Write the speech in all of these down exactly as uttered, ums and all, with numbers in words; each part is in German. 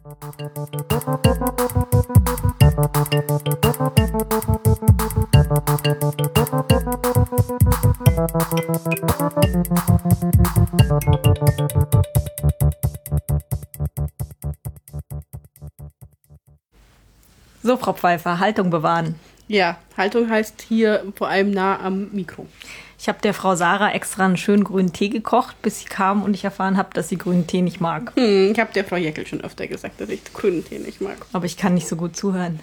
So, Frau Pfeiffer, Haltung bewahren. Ja, Haltung heißt hier vor allem nah am Mikro. Ich habe der Frau Sarah extra einen schönen grünen Tee gekocht, bis sie kam und ich erfahren habe, dass sie grünen Tee nicht mag. Hm, ich habe der Frau Jäckel schon öfter gesagt, dass ich grünen Tee nicht mag. Aber ich kann nicht so gut zuhören.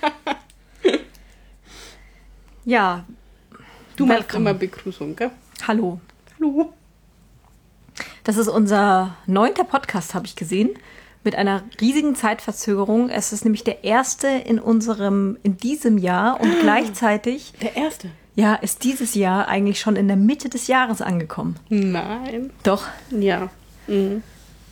Ja. Du machst immer Begrüßung, gell? Hallo. Hallo. Das ist unser neunter Podcast, habe ich gesehen, mit einer riesigen Zeitverzögerung. Es ist nämlich der erste in unserem, in diesem Jahr und gleichzeitig... Der erste? Ja, ist dieses Jahr eigentlich schon in der Mitte des Jahres angekommen. Nein. Doch. Ja. Mhm.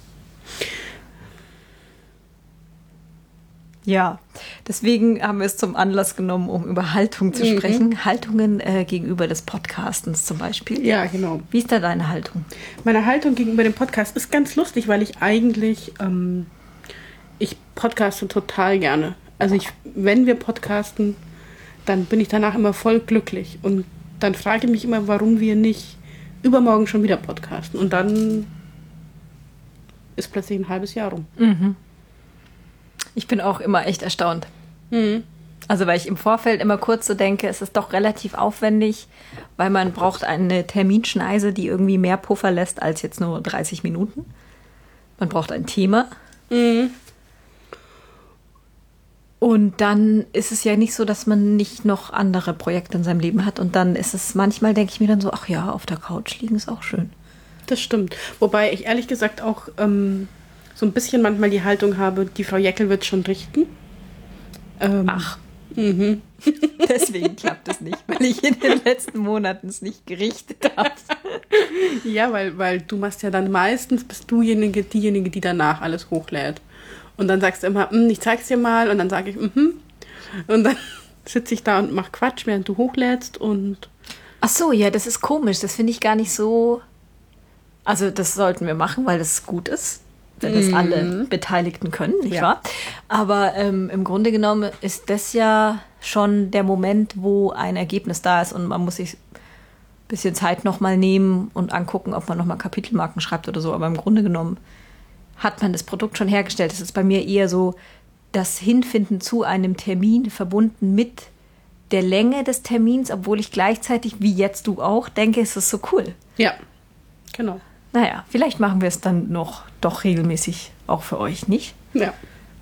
Ja, deswegen haben wir es zum Anlass genommen, um über Haltung zu sprechen. Mhm. Haltungen äh, gegenüber des Podcastens zum Beispiel. Ja, genau. Wie ist da deine Haltung? Meine Haltung gegenüber dem Podcast ist ganz lustig, weil ich eigentlich, ähm, ich podcaste total gerne. Also ich, wenn wir podcasten, dann bin ich danach immer voll glücklich. Und dann frage ich mich immer, warum wir nicht übermorgen schon wieder podcasten. Und dann ist plötzlich ein halbes Jahr rum. Mhm. Ich bin auch immer echt erstaunt. Mhm. Also weil ich im Vorfeld immer kurz so denke, es ist doch relativ aufwendig, weil man braucht eine Terminschneise, die irgendwie mehr Puffer lässt als jetzt nur dreißig Minuten. Man braucht ein Thema. Mhm. Und dann ist es ja nicht so, dass man nicht noch andere Projekte in seinem Leben hat. Und dann ist es, manchmal denke ich mir dann so, ach ja, auf der Couch liegen ist auch schön. Das stimmt. Wobei ich ehrlich gesagt auch ähm, so ein bisschen manchmal die Haltung habe, die Frau Jäckel wird schon richten. Ähm, ach. Mhm. Deswegen klappt es nicht, weil ich in den letzten Monaten es nicht gerichtet habe. Ja, weil, weil du machst ja dann meistens, bist du diejenige, diejenige, die danach alles hochlädt. Und dann sagst du immer, ich zeig's dir mal. Und dann sage ich, mhm. Und dann sitze ich da und mache Quatsch, während du hochlädst. Und ach so, ja, das ist komisch. Das finde ich gar nicht so... Also das sollten wir machen, weil das gut ist, wenn das Mhm. alle Beteiligten können, nicht Ja. wahr? Aber ähm, im Grunde genommen ist das ja schon der Moment, wo ein Ergebnis da ist und man muss sich ein bisschen Zeit nochmal nehmen und angucken, ob man nochmal Kapitelmarken schreibt oder so. Aber im Grunde genommen hat man das Produkt schon hergestellt. Das ist bei mir eher so das Hinfinden zu einem Termin verbunden mit der Länge des Termins, obwohl ich gleichzeitig, wie jetzt du auch, denke, es ist so cool. ja, genau. Naja, vielleicht machen wir es dann noch doch regelmäßig auch für euch, nicht? Ja.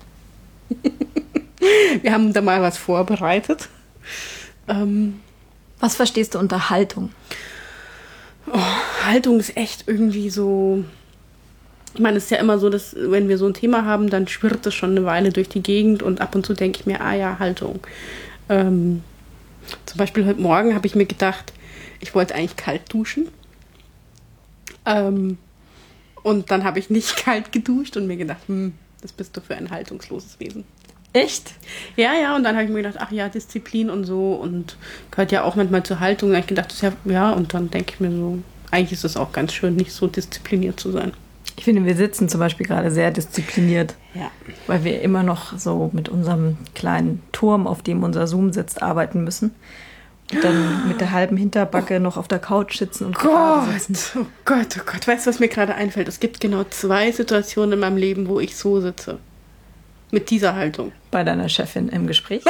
Wir haben da mal was vorbereitet. Ähm, Was verstehst du unter Haltung? oh, Haltung ist echt irgendwie so... Ich meine, es ist ja immer so, dass wenn wir so ein Thema haben, dann schwirrt es schon eine Weile durch die Gegend und ab und zu denke ich mir, ah ja, Haltung. Ähm, zum Beispiel heute Morgen habe ich mir gedacht, ich wollte eigentlich kalt duschen. Ähm, und dann habe ich nicht kalt geduscht und mir gedacht, hm, das bist du für ein haltungsloses Wesen. Echt? Ja, ja, und dann habe ich mir gedacht, ach ja, Disziplin und so und gehört ja auch manchmal zur Haltung. Und dann habe ich gedacht, das ist ja, ja, und dann denke ich mir so, eigentlich ist es auch ganz schön, nicht so diszipliniert zu sein. Ich finde, wir sitzen zum Beispiel gerade sehr diszipliniert, Ja. weil wir immer noch so mit unserem kleinen Turm, auf dem unser Zoom sitzt, arbeiten müssen. Und dann mit der halben Hinterbacke noch auf der Couch sitzen und gerade Gott, sitzen. oh Gott, oh Gott, weißt du, was mir gerade einfällt? Es gibt genau zwei Situationen in meinem Leben, wo ich so sitze. Mit dieser Haltung. Bei deiner Chefin im Gespräch.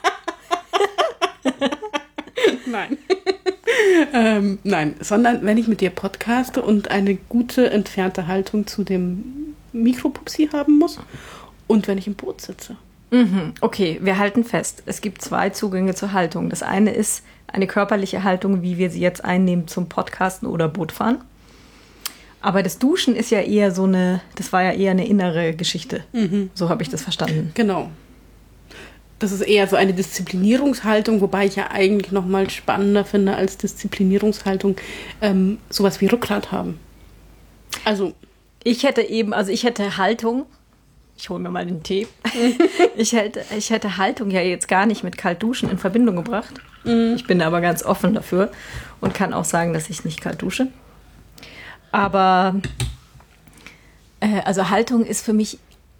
Nein. ähm, nein, sondern wenn ich mit dir podcaste und eine gute, entfernte Haltung zu dem Mikropupsi haben muss und wenn ich im Boot sitze. Mhm. Okay, wir halten fest. Es gibt zwei Zugänge zur Haltung. Das eine ist eine körperliche Haltung, wie wir sie jetzt einnehmen zum Podcasten oder Bootfahren. Aber das Duschen ist ja eher so eine, das war ja eher eine innere Geschichte. Mhm. So habe ich das verstanden. Genau. Das ist eher so eine Disziplinierungshaltung, wobei ich ja eigentlich noch mal spannender finde als Disziplinierungshaltung ähm, sowas wie Rückgrat haben. Also Ich hätte eben, also ich hätte Haltung, ich hole mir mal den Tee, ich, hätte, ich hätte Haltung ja jetzt gar nicht mit kalt duschen in Verbindung gebracht. Mhm. Ich bin aber ganz offen dafür und kann auch sagen, dass ich nicht kalt dusche. Aber äh, also Haltung ist für mich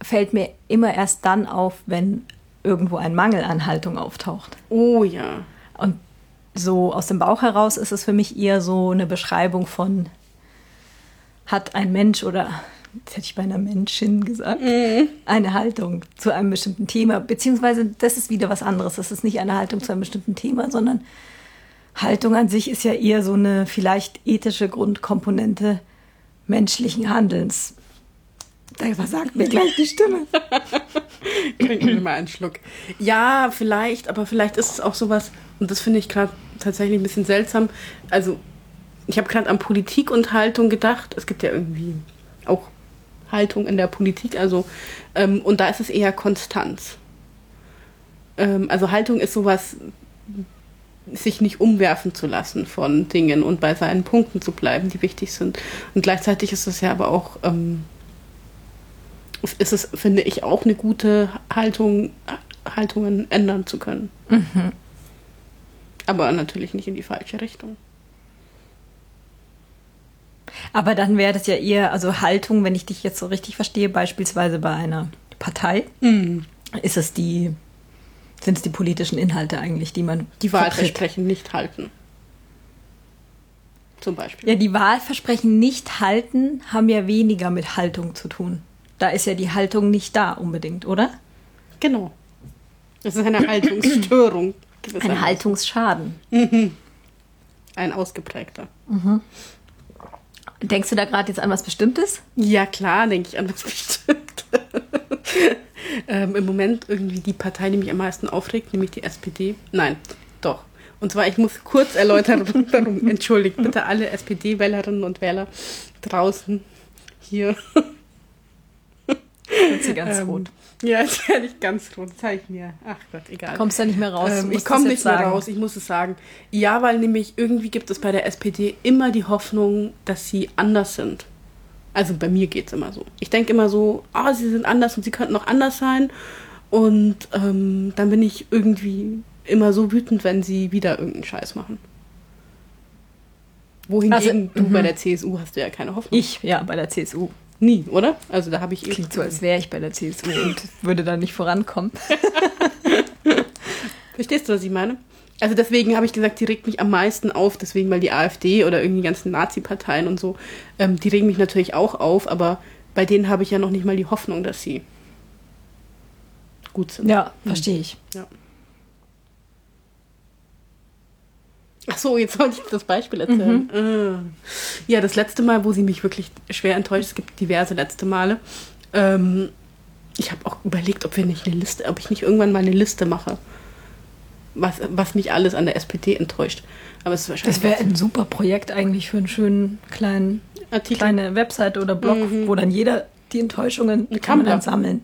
fällt mir immer erst dann auf, wenn irgendwo ein Mangel an Haltung auftaucht. Oh ja. Und so aus dem Bauch heraus ist es für mich eher so eine Beschreibung von, hat ein Mensch oder, jetzt hätte ich bei einer Menschin gesagt, mm. eine Haltung zu einem bestimmten Thema. Beziehungsweise, das ist wieder was anderes. Das ist nicht eine Haltung zu einem bestimmten Thema, sondern Haltung an sich ist ja eher so eine vielleicht ethische Grundkomponente menschlichen Handelns. Da versagt mir gleich die Stimme. Trinken wir mal einen Schluck. Ja, vielleicht, aber vielleicht ist es auch sowas, und das finde ich gerade tatsächlich ein bisschen seltsam. Also, ich habe gerade an Politik und Haltung gedacht. Es gibt ja irgendwie auch Haltung in der Politik, also, ähm, und da ist es eher Konstanz. Ähm, also, Haltung ist sowas, sich nicht umwerfen zu lassen von Dingen und bei seinen Punkten zu bleiben, die wichtig sind. Und gleichzeitig ist es ja aber auch, ähm, ist es, finde ich, auch eine gute Haltung, Haltungen ändern zu können. Mhm. Aber natürlich nicht in die falsche Richtung. Aber dann wäre das ja eher, also Haltung, wenn ich dich jetzt so richtig verstehe, beispielsweise bei einer Partei, mhm. ist es die, sind es die politischen Inhalte eigentlich, die man Die Wahlversprechen nicht halten. Zum Beispiel. Ja, die Wahlversprechen nicht halten, haben ja weniger mit Haltung zu tun. Da ist ja die Haltung nicht da unbedingt, oder? Genau. Das ist eine Haltungsstörung. Ein Haltungsschaden. Mhm. Ein ausgeprägter. Mhm. Denkst du da gerade jetzt an was Bestimmtes? Ja, klar, denke ich an was Bestimmtes. ähm, Im Moment irgendwie die Partei, die mich am meisten aufregt, nämlich die S P D. Nein, doch. Und zwar, ich muss kurz erläutern, darum entschuldigt bitte alle S P D-Wählerinnen und Wähler draußen hier. Wird sie ganz ähm, rot. Ja, jetzt werde ich ganz rot. Zeig ich mir. Ach Gott, egal. Kommst du nicht mehr raus? Ähm, ich komme nicht mehr sagen. raus, ich muss es sagen. Ja, weil nämlich irgendwie gibt es bei der S P D immer die Hoffnung, dass sie anders sind. Also bei mir geht es immer so. Ich denke immer so, ah, oh, sie sind anders und sie könnten auch anders sein. Und ähm, dann bin ich irgendwie immer so wütend, wenn sie wieder irgendeinen Scheiß machen. Wohingegen also, du bei der C S U hast du ja keine Hoffnung. Ich, ja, bei der C S U. Nie, oder? Also da habe ich... Klingt so, als wäre ich bei der C S U und würde da nicht vorankommen. Verstehst du, was ich meine? Also deswegen habe ich gesagt, die regt mich am meisten auf, deswegen, weil die AfD oder irgendwie die ganzen Nazi-Parteien und so, ähm, die regen mich natürlich auch auf, aber bei denen habe ich ja noch nicht mal die Hoffnung, dass sie gut sind. Ja, verstehe ich. Ja. Ach so, jetzt wollte ich das Beispiel erzählen. Mhm. Ja, das letzte Mal, wo sie mich wirklich schwer enttäuscht, es gibt diverse letzte Male, ähm, ich habe auch überlegt, ob wir nicht eine Liste, ob ich nicht irgendwann mal eine Liste mache, was, was mich alles an der S P D enttäuscht. Aber es ist wahrscheinlich. Das wäre ein super Projekt eigentlich für einen schönen kleinen Artikel. Kleine Webseite oder Blog, mhm. wo dann jeder die Enttäuschungen kann man dann sammeln.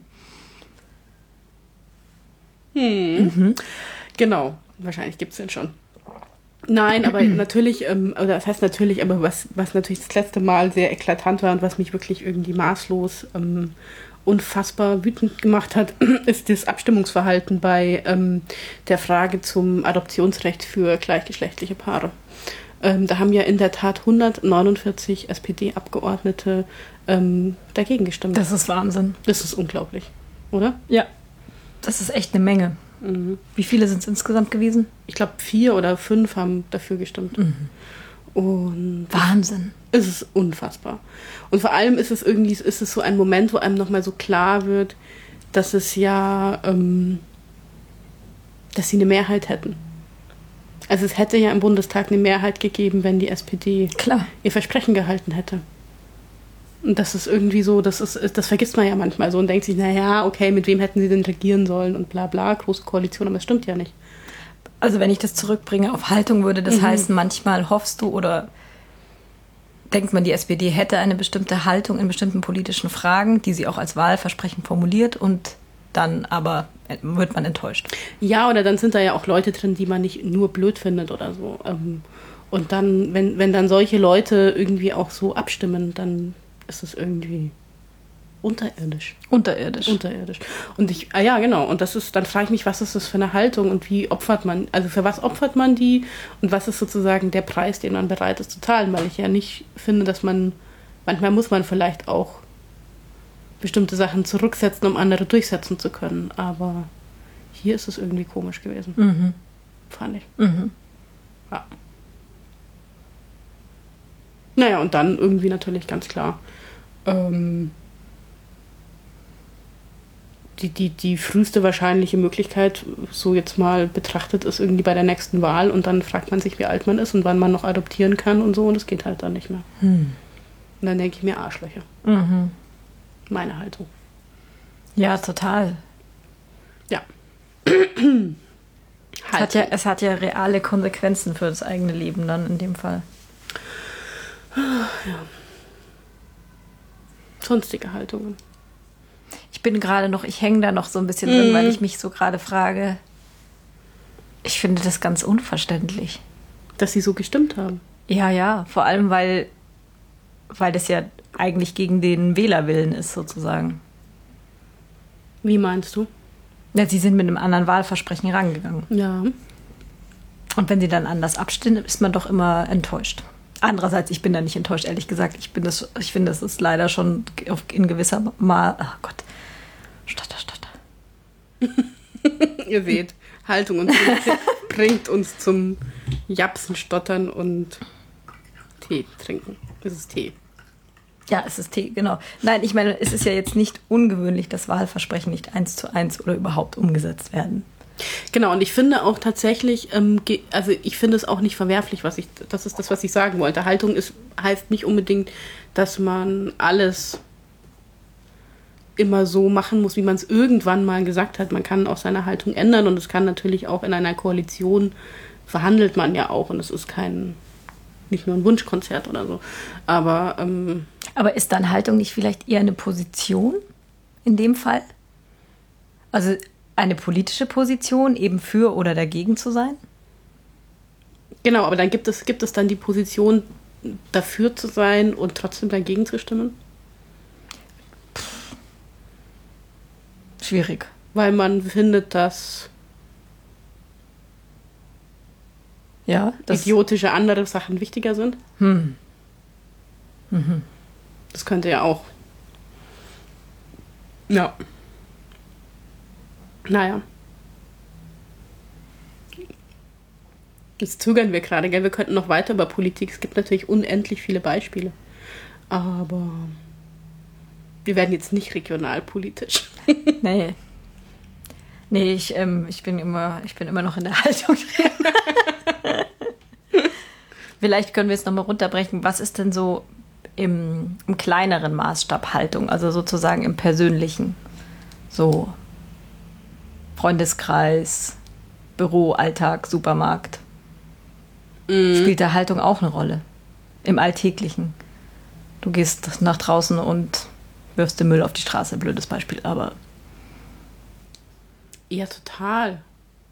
Hm. Mhm. Genau, wahrscheinlich gibt es den schon. Nein, aber natürlich, ähm, oder das heißt natürlich, aber was, was natürlich das letzte Mal sehr eklatant war und was mich wirklich irgendwie maßlos ähm, unfassbar wütend gemacht hat, ist das Abstimmungsverhalten bei ähm, der Frage zum Adoptionsrecht für gleichgeschlechtliche Paare. Ähm, da haben ja in der Tat hundertneunundvierzig S P D-Abgeordnete ähm, dagegen gestimmt. Das ist Wahnsinn. Das ist unglaublich, oder? Ja, das ist echt eine Menge. Mhm. Wie viele sind es insgesamt gewesen? Ich glaube, vier oder fünf haben dafür gestimmt. Mhm. Und Wahnsinn. Es ist unfassbar. Und vor allem ist es irgendwie, ist es so ein Moment, wo einem nochmal so klar wird, dass es ja, ähm, dass sie eine Mehrheit hätten. Also es hätte ja im Bundestag eine Mehrheit gegeben, wenn die S P D Klar. ihr Versprechen gehalten hätte. Und das ist irgendwie so, das ist, das vergisst man ja manchmal so und denkt sich, naja, okay, mit wem hätten sie denn regieren sollen und bla bla, große Koalition, aber das stimmt ja nicht. Also wenn ich das zurückbringe auf Haltung, würde das mhm. heißen, manchmal hoffst du oder denkt man, die S P D hätte eine bestimmte Haltung in bestimmten politischen Fragen, die sie auch als Wahlversprechen formuliert und dann aber wird man enttäuscht. Ja, oder dann sind da ja auch Leute drin, die man nicht nur blöd findet oder so. Und dann, wenn, wenn dann solche Leute irgendwie auch so abstimmen, dann ist es irgendwie unterirdisch. Unterirdisch. Unterirdisch. Und ich, ah ja, genau. Und das ist, dann frage ich mich, was ist das für eine Haltung und wie opfert man, also für was opfert man die und was ist sozusagen der Preis, den man bereit ist zu zahlen, weil ich ja nicht finde, dass man, manchmal muss man vielleicht auch bestimmte Sachen zurücksetzen, um andere durchsetzen zu können. Aber hier ist es irgendwie komisch gewesen. Mhm. Fand ich. Mhm. Ja. Naja, und dann irgendwie natürlich ganz klar ähm, die, die, die früheste wahrscheinliche Möglichkeit, so jetzt mal betrachtet, ist irgendwie bei der nächsten Wahl und dann fragt man sich, wie alt man ist und wann man noch adoptieren kann und so und es geht halt dann nicht mehr. Hm. Und dann denke ich mir Arschlöcher. Mhm. Meine Haltung. Ja, total. Ja. Es hat ja, es hat ja reale Konsequenzen für das eigene Leben dann in dem Fall. Ja. Sonstige Haltungen. Ich bin gerade noch, ich hänge da noch so ein bisschen drin, Mhm. weil ich mich so gerade frage. Ich finde das ganz unverständlich. Dass sie so gestimmt haben. Ja, ja, vor allem, weil, weil das ja eigentlich gegen den Wählerwillen ist, sozusagen. Wie meinst du? Ja, sie sind mit einem anderen Wahlversprechen rangegangen. Ja. Und wenn sie dann anders abstimmen, ist man doch immer enttäuscht. Andererseits, ich bin da nicht enttäuscht, ehrlich gesagt. Ich, bin das, ich finde, das ist leider schon in gewisser Mal. Ach Gott. Stotter, stotter. Ihr seht, Haltung und bringt uns zum Japsen, Stottern und Tee trinken. Es ist Tee. Ja, es ist Tee, genau. Nein, ich meine, es ist ja jetzt nicht ungewöhnlich, dass Wahlversprechen nicht eins zu eins oder überhaupt umgesetzt werden. Genau, und ich finde auch tatsächlich, ähm, ge- also ich finde es auch nicht verwerflich, was ich, das ist das, was ich sagen wollte. Haltung ist, heißt nicht unbedingt, dass man alles immer so machen muss, wie man es irgendwann mal gesagt hat. Man kann auch seine Haltung ändern und es kann natürlich auch in einer Koalition verhandelt man ja auch und es ist kein, nicht nur ein Wunschkonzert oder so. Aber ähm, Aber ist dann Haltung nicht vielleicht eher eine Position in dem Fall? Also eine politische Position, eben für oder dagegen zu sein? genau, aber dann gibt es, gibt es dann die Position, dafür zu sein und trotzdem dagegen zu stimmen? Schwierig. Weil man findet, dass Ja, das idiotische andere Sachen wichtiger sind. Hm. Das könnte ja auch. Ja. Naja. Jetzt zögern wir gerade, gell? Wir könnten noch weiter über Politik. Es gibt natürlich unendlich viele Beispiele. Aber wir werden jetzt nicht regionalpolitisch. Nee. Nee, ich, ähm, ich, bin immer, ich bin immer noch in der Haltung. Vielleicht können wir jetzt nochmal runterbrechen. Was ist denn so im, im kleineren Maßstab Haltung? Also sozusagen im persönlichen. So Freundeskreis, Büro, Alltag, Supermarkt. Mhm. Spielt da Haltung auch eine Rolle? Im Alltäglichen. Du gehst nach draußen und wirfst den Müll auf die Straße. Blödes Beispiel, aber Ja, total.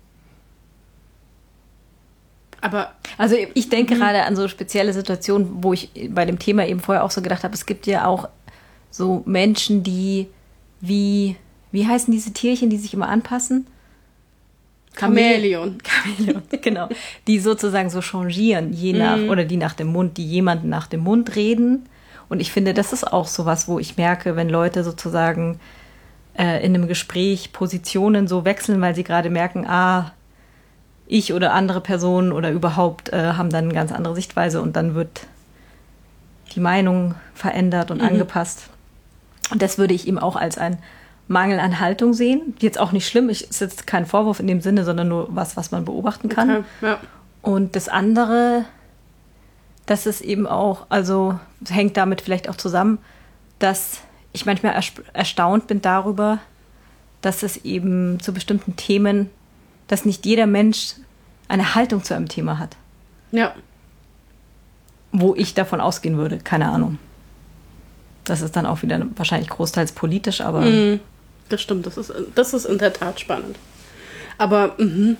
Aber also ich denke mhm. gerade an so spezielle Situationen, wo ich bei dem Thema eben vorher auch so gedacht habe, es gibt ja auch so Menschen, die wie, wie heißen diese Tierchen, die sich immer anpassen? Chamäleon. Chamäleon, genau. Die sozusagen so changieren, je nach, mhm. oder die nach dem Mund, die jemanden nach dem Mund reden. Und ich finde, das ist auch sowas, wo ich merke, wenn Leute sozusagen äh, in einem Gespräch Positionen so wechseln, weil sie gerade merken, ah, ich oder andere Personen oder überhaupt äh, haben dann eine ganz andere Sichtweise und dann wird die Meinung verändert und mhm. angepasst. Und das würde ich eben auch als ein Mangel an Haltung sehen. Jetzt auch nicht schlimm, es ist jetzt kein Vorwurf in dem Sinne, sondern nur was, was man beobachten kann. Okay, ja. Und das andere, das ist eben auch, also hängt damit vielleicht auch zusammen, dass ich manchmal ersp- erstaunt bin darüber, dass es eben zu bestimmten Themen, dass nicht jeder Mensch eine Haltung zu einem Thema hat. Ja. Wo ich davon ausgehen würde, keine Ahnung. Das ist dann auch wieder wahrscheinlich großteils politisch, aber... Mhm. Das stimmt, das ist, das ist in der Tat spannend. Aber, mhm.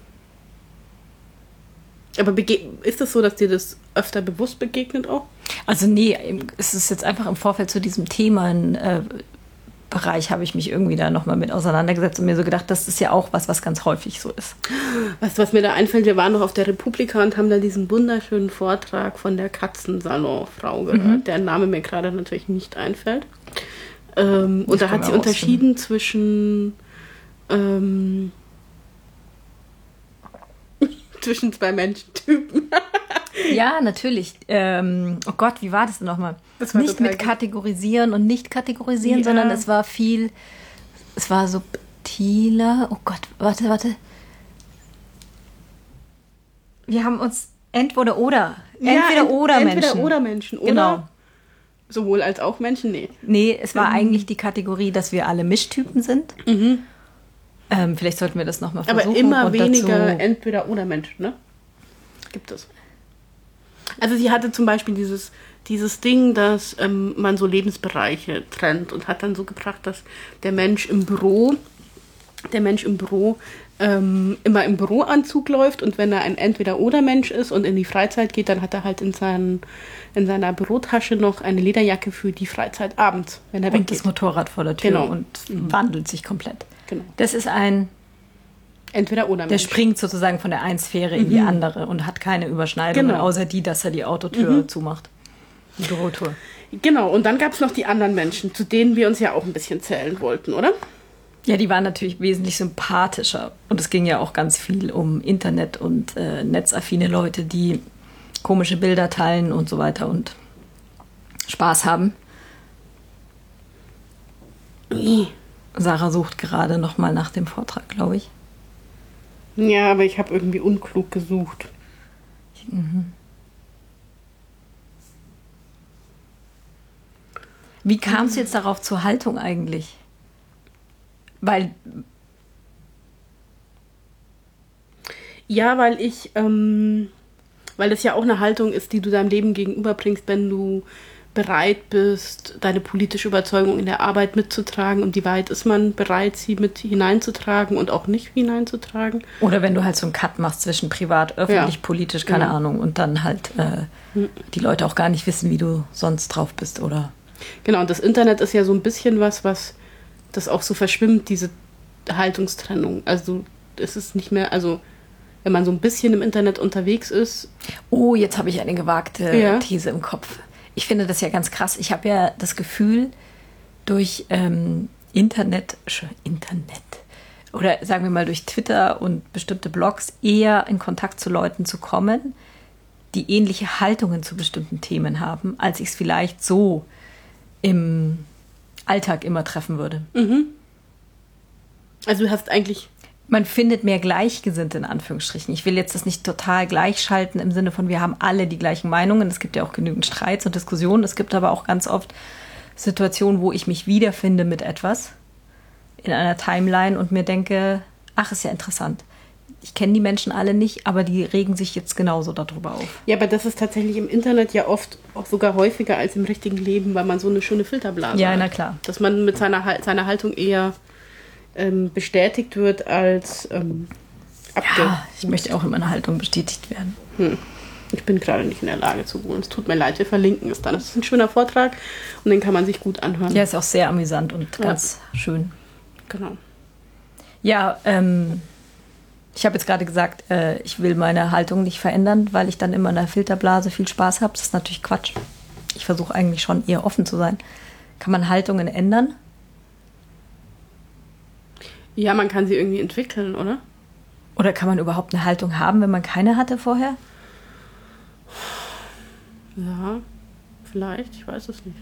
Aber bege- ist es so, dass dir das öfter bewusst begegnet auch? Also nee, es ist jetzt einfach im Vorfeld zu diesem Themen... Äh, Bereich habe ich mich irgendwie da nochmal mit auseinandergesetzt und mir so gedacht, das ist ja auch was, was ganz häufig so ist. Weißt du, was mir da einfällt? Wir waren noch auf der Republika und haben da diesen wunderschönen Vortrag von der Katzensalon-Frau gehört, mhm. deren Name mir gerade natürlich nicht einfällt. Ähm, und Das da können hat wir sie unterschieden zwischen ähm, zwischen zwei Menschentypen. Ja, natürlich. Ähm, oh Gott, wie war das denn nochmal? Das war Nicht total mit gut. kategorisieren und nicht kategorisieren, Ja. sondern es war viel, es war subtiler. Oh Gott, warte, warte. Wir haben uns entweder oder. Entweder ja, ent- oder Menschen. Entweder oder Menschen. Oder Genau. sowohl als auch Menschen, nee. Nee, es war Mhm. eigentlich die Kategorie, dass wir alle Mischtypen sind. Ähm, vielleicht sollten wir das nochmal versuchen. Aber immer und weniger dazu, entweder oder Menschen, ne? Gibt es. Also sie hatte zum Beispiel dieses, dieses Ding, dass ähm, man so Lebensbereiche trennt und hat dann so gebracht, dass der Mensch im Büro, der Mensch im Büro ähm, immer im Büroanzug läuft und wenn er ein Entweder-oder-Mensch ist und in die Freizeit geht, dann hat er halt in, seinen, in seiner Bürotasche noch eine Lederjacke für die Freizeit abends, wenn er und weggeht. das Motorrad vor der Tür Genau. und wandelt sich komplett. Genau. Das ist ein, Entweder oder der Mensch. springt sozusagen von der einen Sphäre in die andere und hat keine Überschneidungen, Genau. außer die, dass er die Autotür zumacht. Die Bürotür. Genau, und dann gab es noch die anderen Menschen, zu denen wir uns ja auch ein bisschen zählen wollten, oder? Ja, die waren natürlich wesentlich sympathischer. Und es ging ja auch ganz viel um Internet und äh, netzaffine Leute, die komische Bilder teilen und so weiter und Spaß haben. Sarah sucht gerade noch mal nach dem Vortrag, glaube ich. Ja, aber ich habe irgendwie unklug gesucht. Wie kam es jetzt darauf zur Haltung eigentlich? Weil, Ja, weil ich, ähm, weil das ja auch eine Haltung ist, die du deinem Leben gegenüberbringst, wenn du bereit bist, deine politische Überzeugung in der Arbeit mitzutragen und wie weit ist man bereit, sie mit hineinzutragen und auch nicht hineinzutragen. oder wenn du halt so einen Cut machst zwischen privat, öffentlich, Ja. politisch, keine Ja. Ahnung, und dann halt äh, die Leute auch gar nicht wissen, wie du sonst drauf bist, oder? Genau, und das Internet ist ja so ein bisschen was, was das auch so verschwimmt, diese Haltungstrennung. Also es ist nicht mehr, also wenn man so ein bisschen im Internet unterwegs ist. Oh, jetzt habe ich eine gewagte Ja. These im Kopf. Ich finde das ja ganz krass. Ich habe ja das Gefühl, durch ähm, Internet, Sch- Internet, oder sagen wir mal durch Twitter und bestimmte Blogs eher in Kontakt zu Leuten zu kommen, die ähnliche Haltungen zu bestimmten Themen haben, als ich es vielleicht so im Alltag immer treffen würde. Also du hast eigentlich, Man findet mehr Gleichgesinnte in Anführungsstrichen. Ich will jetzt das nicht total gleichschalten im Sinne von, wir haben alle die gleichen Meinungen. Es gibt ja auch genügend Streits und Diskussionen. Es gibt aber auch ganz oft Situationen, wo ich mich wiederfinde mit etwas in einer Timeline und mir denke, ach, ist ja interessant. Ich kenne die Menschen alle nicht, aber die regen sich jetzt genauso darüber auf. ja, aber das ist tatsächlich im Internet ja oft auch sogar häufiger als im richtigen Leben, weil man so eine schöne Filterblase Ja, hat. na klar. Dass man mit seiner, Hal- seiner Haltung eher ähm, bestätigt wird als ähm, abge... Ja, ich möchte auch in meiner Haltung bestätigt werden. Hm. Ich bin gerade nicht in der Lage zu wohnen. Es tut mir leid, wir verlinken es dann. Das ist ein schöner Vortrag und den kann man sich gut anhören. Ja, ist auch sehr amüsant und ganz schön. Genau. Ja, ähm, ich habe jetzt gerade gesagt, äh, ich will meine Haltung nicht verändern, weil ich dann immer in der Filterblase viel Spaß habe. Das ist natürlich Quatsch. Ich versuche eigentlich schon eher offen zu sein. Kann man Haltungen ändern? Ja, man kann sie irgendwie entwickeln, oder? Oder kann man überhaupt eine Haltung haben, wenn man keine hatte vorher? Ja, vielleicht. Ich weiß es nicht.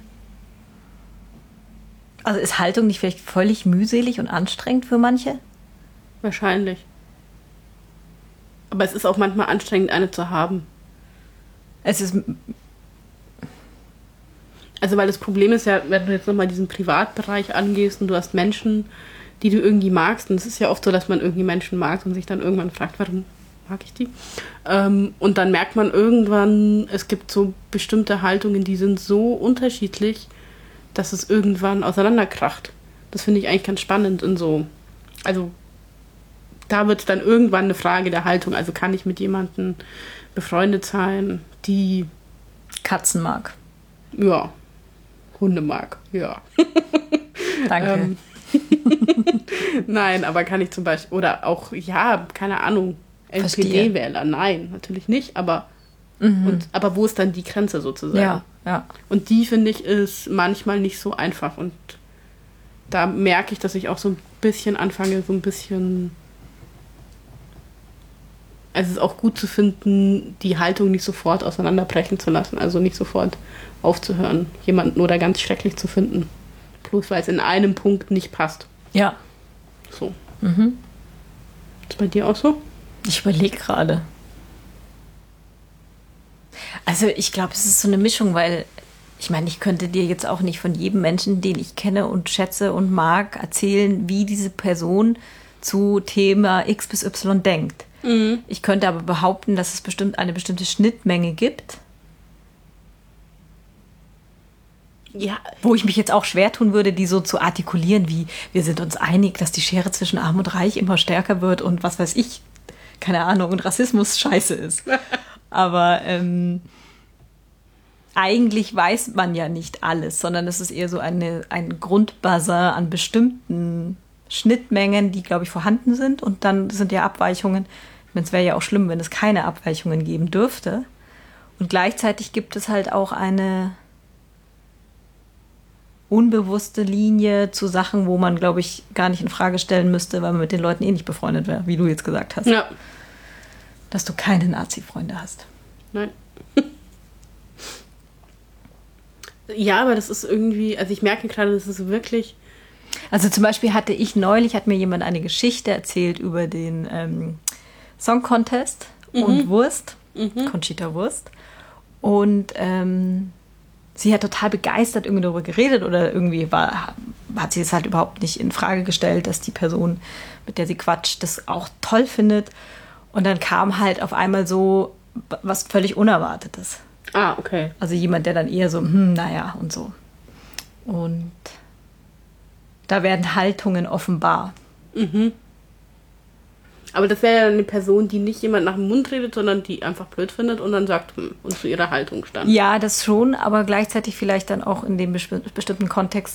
Also ist Haltung nicht vielleicht völlig mühselig und anstrengend für manche? Wahrscheinlich. Aber es ist auch manchmal anstrengend, eine zu haben. Es ist, Also, weil das Problem ist ja, wenn du jetzt nochmal diesen Privatbereich angehst und du hast Menschen, die du irgendwie magst, und es ist ja oft so, dass man irgendwie Menschen mag und sich dann irgendwann fragt, warum mag ich die? Ähm, und dann merkt man irgendwann, es gibt so bestimmte Haltungen, die sind so unterschiedlich, dass es irgendwann auseinanderkracht. Das finde ich eigentlich ganz spannend und so. Also, da wird es dann irgendwann eine Frage der Haltung. Also, kann ich mit jemandem befreundet sein, die, Katzen mag. ja, Hunde mag, ja. Danke. Ähm, Nein, aber kann ich zum Beispiel, oder auch, ja, keine Ahnung, N P Verstehe. D-Wähler, nein, natürlich nicht, aber, und, aber wo ist dann die Grenze sozusagen? ja, ja. Und die, finde ich, ist manchmal nicht so einfach und da merke ich, dass ich auch so ein bisschen anfange, so ein bisschen... Also es ist auch gut zu finden, die Haltung nicht sofort auseinanderbrechen zu lassen. Also nicht sofort aufzuhören, jemanden oder ganz schrecklich zu finden. Bloß weil es in einem Punkt nicht passt. Ja. So. Mhm. Ist bei dir auch so? Ich überlege gerade. Also ich glaube, es ist so eine Mischung, weil ich meine, ich könnte dir jetzt auch nicht von jedem Menschen, den ich kenne und schätze und mag, erzählen, wie diese Person zu Thema X bis Y denkt. Mhm. Ich könnte aber behaupten, dass es bestimmt eine bestimmte Schnittmenge gibt. Ja. Wo ich mich jetzt auch schwer tun würde, die so zu artikulieren, wie wir sind uns einig, dass die Schere zwischen Arm und Reich immer stärker wird und was weiß ich, keine Ahnung, und Rassismus scheiße ist. Aber ähm, eigentlich weiß man ja nicht alles, sondern es ist eher so eine, ein Grundbuzzer an bestimmten Schnittmengen, die, glaube ich, vorhanden sind. Und dann sind ja Abweichungen. Ich meine, es wäre ja auch schlimm, wenn es keine Abweichungen geben dürfte. Und gleichzeitig gibt es halt auch eine unbewusste Linie zu Sachen, wo man, glaube ich, gar nicht in Frage stellen müsste, weil man mit den Leuten eh nicht befreundet wäre, wie du jetzt gesagt hast. Ja. Dass du keine Nazi-Freunde hast. Nein. Ja, aber das ist irgendwie, also ich merke gerade, das ist wirklich... Also zum Beispiel hatte ich neulich, hat mir jemand eine Geschichte erzählt über den ähm, Song Contest mhm. und Wurst, mhm. Conchita Wurst. Und ähm, sie hat total begeistert irgendwie darüber geredet oder irgendwie war, hat sie es halt überhaupt nicht in Frage gestellt, dass die Person, mit der sie quatscht, das auch toll findet. Und dann kam halt auf einmal so was völlig Unerwartetes. Ah, okay. Also jemand, der dann eher so, hm, naja, und so. Und da werden Haltungen offenbar. Mhm. Aber das wäre ja eine Person, die nicht jemand nach dem Mund redet, sondern die einfach blöd findet und dann sagt, hm, und zu ihrer Haltung stand. Ja, das schon, aber gleichzeitig vielleicht dann auch in dem bes- bestimmten Kontext,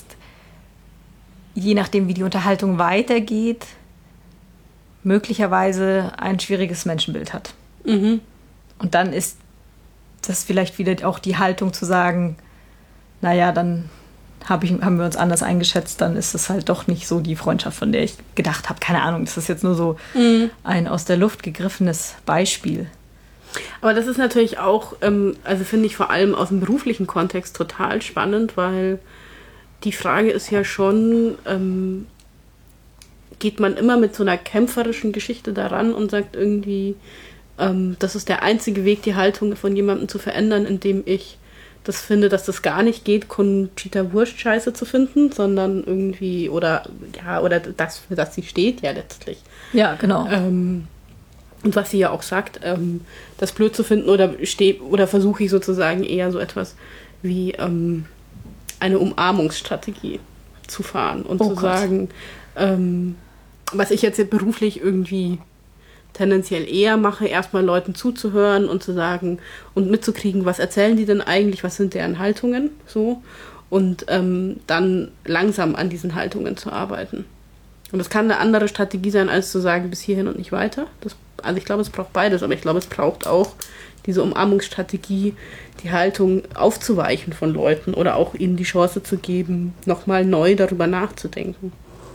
je nachdem, wie die Unterhaltung weitergeht, möglicherweise ein schwieriges Menschenbild hat. Mhm. Und dann ist das vielleicht wieder auch die Haltung zu sagen, naja, dann hab ich, haben wir uns anders eingeschätzt, dann ist es halt doch nicht so die Freundschaft, von der ich gedacht habe. Keine Ahnung, das ist jetzt nur so mhm. ein aus der Luft gegriffenes Beispiel. Aber das ist natürlich auch, ähm, also finde ich vor allem aus dem beruflichen Kontext total spannend, weil die Frage ist ja schon, ähm, geht man immer mit so einer kämpferischen Geschichte daran und sagt irgendwie, ähm, das ist der einzige Weg, die Haltung von jemandem zu verändern, indem ich das finde, dass das gar nicht geht, Conchita Wurst scheiße zu finden, sondern irgendwie, oder ja, oder das, für das sie steht ja letztlich. Ja, genau. Ähm, und was sie ja auch sagt, ähm, das blöd zu finden oder steh, oder versuche ich sozusagen eher so etwas wie ähm, eine Umarmungsstrategie zu fahren und oh zu Gott. sagen, ähm, was ich jetzt beruflich irgendwie tendenziell eher mache, erstmal Leuten zuzuhören und zu sagen und mitzukriegen, was erzählen die denn eigentlich, was sind deren Haltungen, so, und ähm, dann langsam an diesen Haltungen zu arbeiten. Und das kann eine andere Strategie sein, als zu sagen, bis hierhin und nicht weiter. Das, also ich glaube, es braucht beides, aber ich glaube, es braucht auch diese Umarmungsstrategie, die Haltung aufzuweichen von Leuten oder auch ihnen die Chance zu geben, nochmal neu darüber nachzudenken.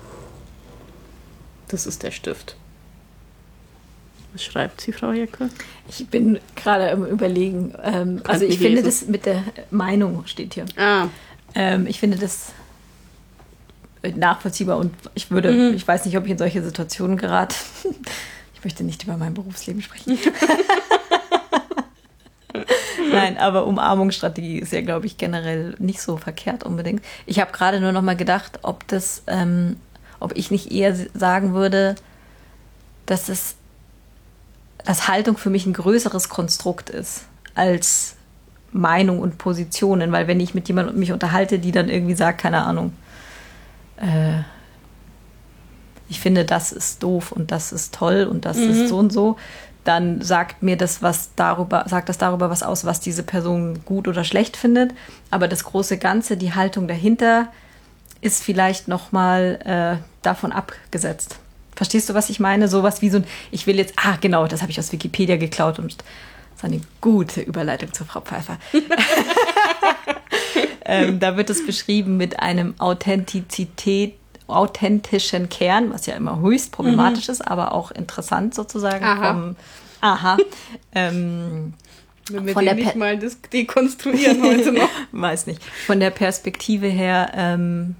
Das ist der Stift. Was schreibt sie, Frau Jecke? Ich bin gerade im Überlegen. Ähm, also ich finde das mit der Meinung steht hier. Ah. Ähm, ich finde das nachvollziehbar und ich würde, mhm. ich weiß nicht, ob ich in solche Situationen gerate. Ich möchte nicht über mein Berufsleben sprechen. Nein, aber Umarmungsstrategie ist ja, glaube ich, generell nicht so verkehrt unbedingt. Ich habe gerade nur noch mal gedacht, ob das, ähm, ob ich nicht eher sagen würde, dass es dass Haltung für mich ein größeres Konstrukt ist als Meinung und Positionen, weil wenn ich mit jemandem mich unterhalte, die dann irgendwie sagt, keine Ahnung, äh, ich finde, das ist doof und das ist toll und das mhm. ist so und so, dann sagt mir das was darüber, sagt das darüber was aus, was diese Person gut oder schlecht findet, aber das große Ganze, die Haltung dahinter ist vielleicht nochmal äh, davon abgesetzt. Verstehst du, was ich meine? Sowas wie so ein, ich will jetzt, ah genau, das habe ich aus Wikipedia geklaut und das ist eine gute Überleitung zu Frau Pfeiffer. ähm, da wird es beschrieben mit einem Authentizität, authentischen Kern, was ja immer höchst problematisch mhm. ist, aber auch interessant sozusagen. Aha. Vom, aha. ähm, Wenn wir von den der nicht mal dis- dekonstruieren heute noch. Weiß nicht. Von der Perspektive her, ähm,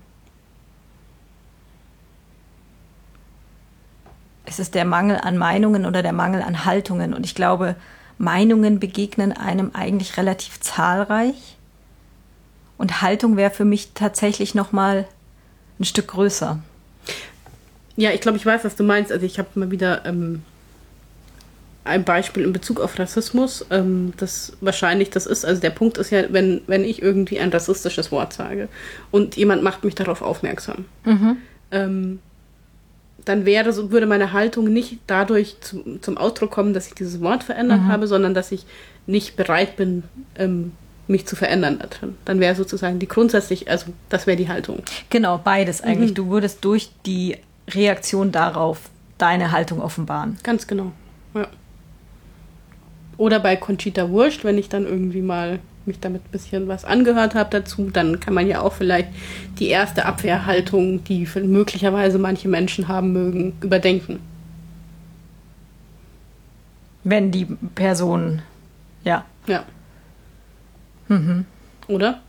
ist es der Mangel an Meinungen oder der Mangel an Haltungen. Und ich glaube, Meinungen begegnen einem eigentlich relativ zahlreich. Und Haltung wäre für mich tatsächlich noch mal ein Stück größer. Ja, ich glaube, ich weiß, was du meinst. Also ich habe mal wieder ähm, ein Beispiel in Bezug auf Rassismus, ähm, das wahrscheinlich das ist. Also der Punkt ist ja, wenn, wenn ich irgendwie ein rassistisches Wort sage und jemand macht mich darauf aufmerksam, Mhm. ähm, dann wäre so, würde meine Haltung nicht dadurch zu, zum Ausdruck kommen, dass ich dieses Wort verändert Mhm. habe, sondern dass ich nicht bereit bin, ähm, mich zu verändern da drin. Dann wäre sozusagen die grundsätzlich, also das wäre die Haltung. Genau, beides eigentlich. Mhm. Du würdest durch die Reaktion darauf deine Haltung offenbaren. Ganz genau, ja. Oder bei Conchita Wurst, wenn ich dann irgendwie mal mich damit ein bisschen was angehört habe dazu, dann kann man ja auch vielleicht die erste Abwehrhaltung, die möglicherweise manche Menschen haben mögen, überdenken. Wenn die Person, ja. Ja. Mhm. Oder?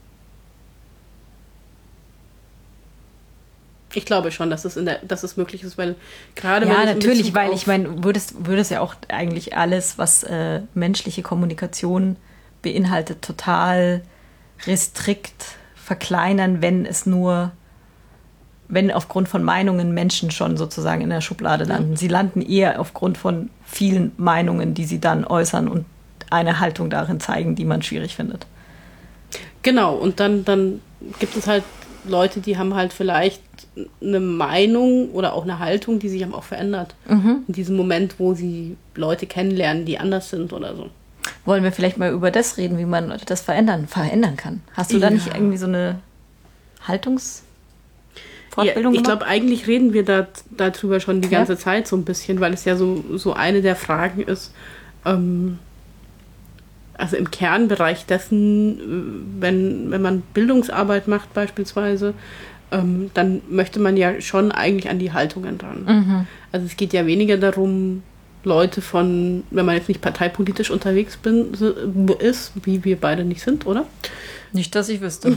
Ich glaube schon, dass es, in der, dass es möglich ist, weil gerade Ja, wenn es in natürlich, Bezug weil auf- ich meine, würdest, würdest ja auch eigentlich alles, was äh, menschliche Kommunikation beinhaltet, total restrikt verkleinern, wenn es nur, wenn aufgrund von Meinungen Menschen schon sozusagen in der Schublade landen. Sie landen eher aufgrund von vielen Meinungen, die sie dann äußern und eine Haltung darin zeigen, die man schwierig findet. Genau, und dann, dann gibt es halt Leute, die haben halt vielleicht eine Meinung oder auch eine Haltung, die sich haben auch verändert. Mhm. In diesem Moment, wo sie Leute kennenlernen, die anders sind oder so. Wollen wir vielleicht mal über das reden, wie man das verändern, verändern kann? Hast du da Ja. nicht irgendwie so eine Haltungs- Ja, Fortbildung ich gemacht? glaube, eigentlich reden wir da, darüber schon die Ja. ganze Zeit so ein bisschen, weil es ja so, so eine der Fragen ist, ähm, also im Kernbereich dessen, äh, wenn, wenn man Bildungsarbeit macht beispielsweise, ähm, dann möchte man ja schon eigentlich an die Haltungen dran. Mhm. Also es geht ja weniger darum, Leute von, wenn man jetzt nicht parteipolitisch unterwegs bin, ist, wie wir beide nicht sind, oder? Nicht, dass ich wüsste.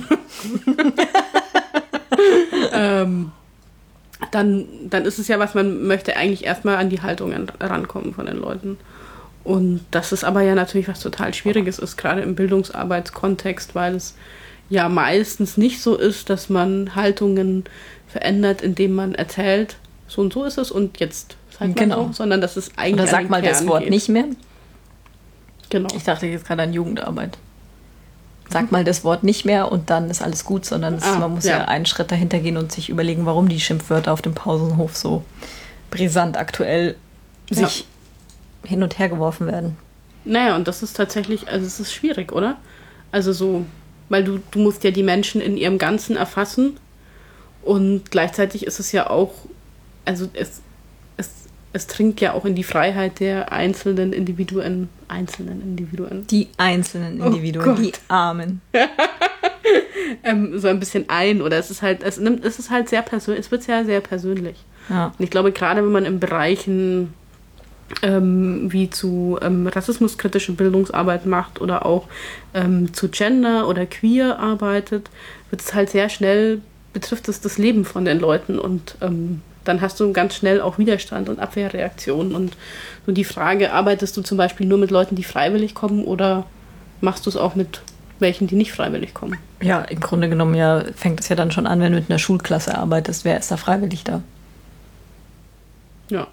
ähm, dann, dann ist es ja was, man möchte eigentlich erstmal an die Haltungen rankommen von den Leuten. Und das ist aber ja natürlich was total Schwieriges ist, gerade im Bildungsarbeitskontext, weil es ja meistens nicht so ist, dass man Haltungen verändert, indem man erzählt, so und so ist es und jetzt sagt man Genau. auch, sondern dass es eigentlich Oder an sag den mal das Kern Wort geht. nicht mehr. Genau. Ich dachte jetzt gerade an Jugendarbeit. Sag mal das Wort nicht mehr und dann ist alles gut, sondern es, Ah, man muss ja. ja. einen Schritt dahinter gehen und sich überlegen, warum die Schimpfwörter auf dem Pausenhof so brisant aktuell sich hin und her geworfen werden. Naja, und das ist tatsächlich, also es ist schwierig, oder? Also so, weil du, du musst ja die Menschen in ihrem Ganzen erfassen und gleichzeitig ist es ja auch, also es, es, es dringt ja auch in die Freiheit der einzelnen Individuen, einzelnen Individuen, Die einzelnen Oh Individuen, Gott. die Armen. ähm, so ein bisschen ein oder es ist halt, es nimmt, es ist halt sehr persönlich, es wird sehr, sehr persönlich. Ja. Und ich glaube, gerade wenn man in Bereichen ähm, wie zu ähm, rassismuskritische Bildungsarbeit macht oder auch ähm, zu Gender oder Queer arbeitet, wird es halt sehr schnell, betrifft es das Leben von den Leuten und ähm, dann hast du ganz schnell auch Widerstand und Abwehrreaktionen und so die Frage, arbeitest du zum Beispiel nur mit Leuten, die freiwillig kommen oder machst du es auch mit welchen, die nicht freiwillig kommen? Ja, im Grunde genommen ja, fängt es ja dann schon an, wenn du mit einer Schulklasse arbeitest. Wer ist da freiwillig da? Ja.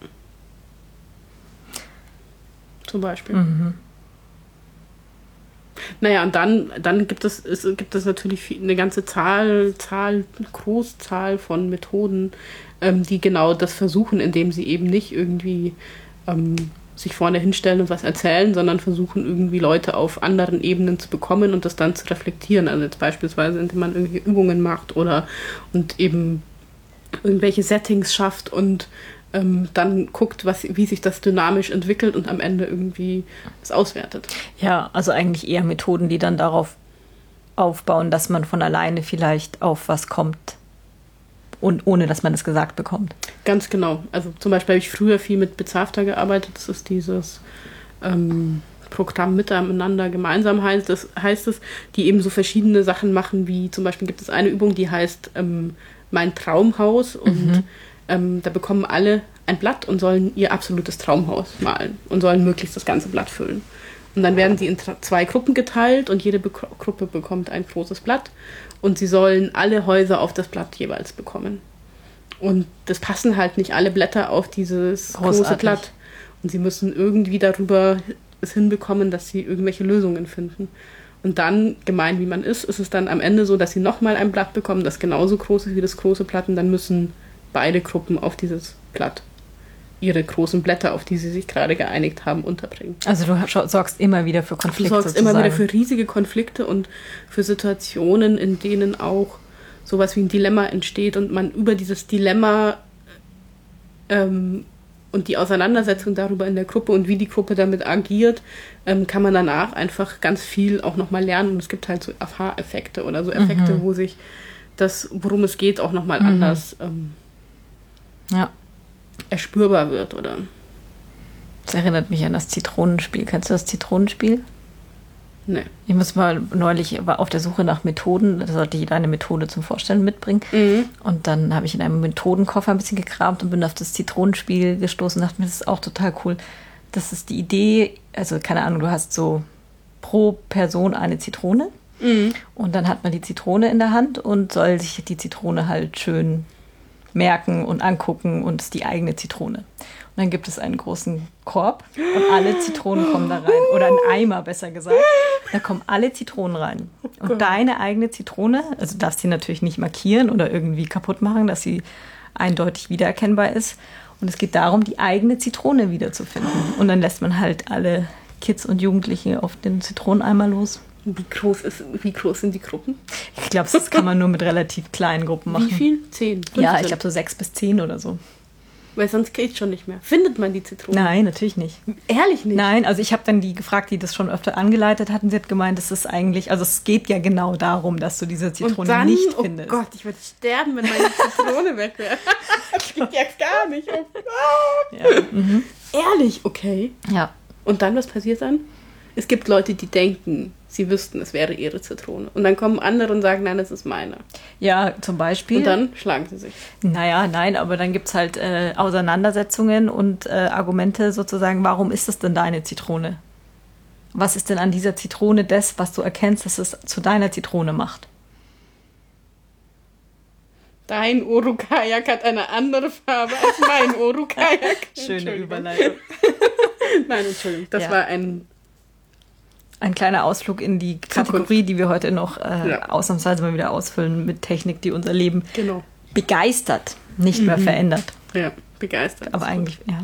Zum Beispiel. Mhm. Naja, und dann, dann gibt es, es gibt es natürlich viel, eine ganze Zahl, Zahl, Großzahl von Methoden, ähm, die genau das versuchen, indem sie eben nicht irgendwie ähm, sich vorne hinstellen und was erzählen, sondern versuchen irgendwie Leute auf anderen Ebenen zu bekommen und das dann zu reflektieren. Also jetzt beispielsweise, indem man irgendwelche Übungen macht oder und eben irgendwelche Settings schafft und ähm, dann guckt, was, wie sich das dynamisch entwickelt und am Ende irgendwie es auswertet. Ja, also eigentlich eher Methoden, die dann darauf aufbauen, dass man von alleine vielleicht auf was kommt, und ohne, dass man es gesagt bekommt. Ganz genau. Also zum Beispiel habe ich früher viel mit Bezafter gearbeitet. Das ist dieses ähm, Programm Miteinander gemeinsam heißt es, heißt es, die eben so verschiedene Sachen machen, wie zum Beispiel gibt es eine Übung, die heißt ähm, Mein Traumhaus und mhm. ähm, da bekommen alle ein Blatt und sollen ihr absolutes Traumhaus malen und sollen möglichst das ganze Blatt füllen. Und dann werden sie in zwei Gruppen geteilt und jede Be- Gruppe bekommt ein großes Blatt und sie sollen alle Häuser auf das Blatt jeweils bekommen. Und das passen halt nicht alle Blätter auf dieses Großartig. große Blatt. Und sie müssen irgendwie darüber es hinbekommen, dass sie irgendwelche Lösungen finden. Und dann, gemein wie man ist, ist es dann am Ende so, dass sie nochmal ein Blatt bekommen, das genauso groß ist wie das große Blatt. Und dann müssen beide Gruppen auf dieses Blatt ihre großen Blätter, auf die sie sich gerade geeinigt haben, unterbringen. Also du scha- sorgst immer wieder für Konflikte. Du sorgst sozusagen. immer wieder für riesige Konflikte und für Situationen, in denen auch sowas wie ein Dilemma entsteht und man über dieses Dilemma ähm, und die Auseinandersetzung darüber in der Gruppe und wie die Gruppe damit agiert, ähm, kann man danach einfach ganz viel auch nochmal lernen. Und es gibt halt so Aha-Effekte oder so Effekte, mhm. wo sich das, worum es geht, auch nochmal mhm. anders ähm, ja. erspürbar wird, oder? Das erinnert mich an das Zitronenspiel. Kennst du das Zitronenspiel? Nee. Ich muss mal neulich, war auf der Suche nach Methoden, da sollte jeder eine Methode zum Vorstellen mitbringen. Mhm. Und dann habe ich in einem Methodenkoffer ein bisschen gekramt und bin auf das Zitronenspiel gestoßen und dachte mir, das ist auch total cool. Das ist die Idee, also keine Ahnung, du hast so pro Person eine Zitrone mhm. und dann hat man die Zitrone in der Hand und soll sich die Zitrone halt schön merken und angucken und es ist die eigene Zitrone. Und dann gibt es einen großen Korb und alle Zitronen kommen da rein. Oder einen Eimer, besser gesagt. Da kommen alle Zitronen rein. Und deine eigene Zitrone, also du darfst sie natürlich nicht markieren oder irgendwie kaputt machen, dass sie eindeutig wiedererkennbar ist. Und es geht darum, die eigene Zitrone wiederzufinden. Und dann lässt man halt alle Kids und Jugendliche auf den Zitroneneimer los. Wie groß, ist, wie groß sind die Gruppen? Ich glaube, das kann man nur mit relativ kleinen Gruppen machen. Wie viel? Zehn? fünfzehn? Ja, ich glaube so sechs bis zehn oder so. Weil sonst geht's schon nicht mehr. Findet man die Zitrone? Nein, natürlich nicht. Ehrlich nicht? Nein, also ich habe dann die gefragt, die das schon öfter angeleitet hatten. Sie hat gemeint, es ist eigentlich, also es geht ja genau darum, dass du diese Zitrone Und dann, nicht oh findest. Oh Gott, ich würde sterben, wenn meine Zitrone weg wäre. Das geht ja gar nicht. Oh. Ja. Mhm. Ehrlich, okay. Ja. Und dann, was passiert dann? Es gibt Leute, die denken, sie wüssten, es wäre ihre Zitrone. Und dann kommen andere und sagen, nein, es ist meine. Ja, zum Beispiel. Und dann schlagen sie sich. Naja, nein, aber dann gibt es halt äh, Auseinandersetzungen und äh, Argumente sozusagen, warum ist es denn deine Zitrone? Was ist denn an dieser Zitrone das, was du erkennst, dass es zu deiner Zitrone macht? Dein Oru-Kajak hat eine andere Farbe als mein Oru-Kajak. Schöne Überleitung. Nein, Entschuldigung, das ja. war ein... Ein kleiner Ausflug in die Kategorie, Zukunft. Die wir heute noch äh, ja. ausnahmsweise mal wieder ausfüllen mit Technik, die unser Leben genau. begeistert, nicht mhm. mehr verändert. Ja, begeistert. Aber eigentlich, ja.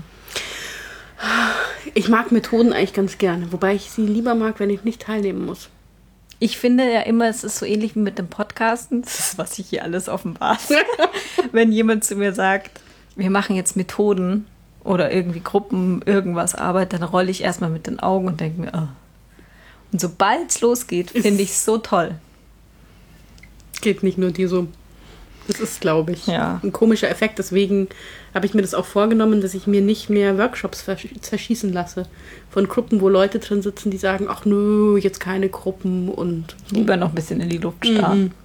Ich mag Methoden eigentlich ganz gerne, wobei ich sie lieber mag, wenn ich nicht teilnehmen muss. Ich finde ja immer, es ist so ähnlich wie mit dem Podcasten. Das ist, was ich hier alles offenbart. Wenn jemand zu mir sagt, wir machen jetzt Methoden oder irgendwie Gruppen, irgendwas Arbeit, dann rolle ich erstmal mit den Augen und denke mir, oh. Und sobald es losgeht, finde ich es so toll. Geht nicht nur dir so. Das ist, glaube ich, ja. ein komischer Effekt. Deswegen habe ich mir das auch vorgenommen, dass ich mir nicht mehr Workshops versch- zerschießen lasse. Von Gruppen, wo Leute drin sitzen, die sagen, ach nö, jetzt keine Gruppen. Und so. Lieber noch ein bisschen in die Luft starren. Mhm.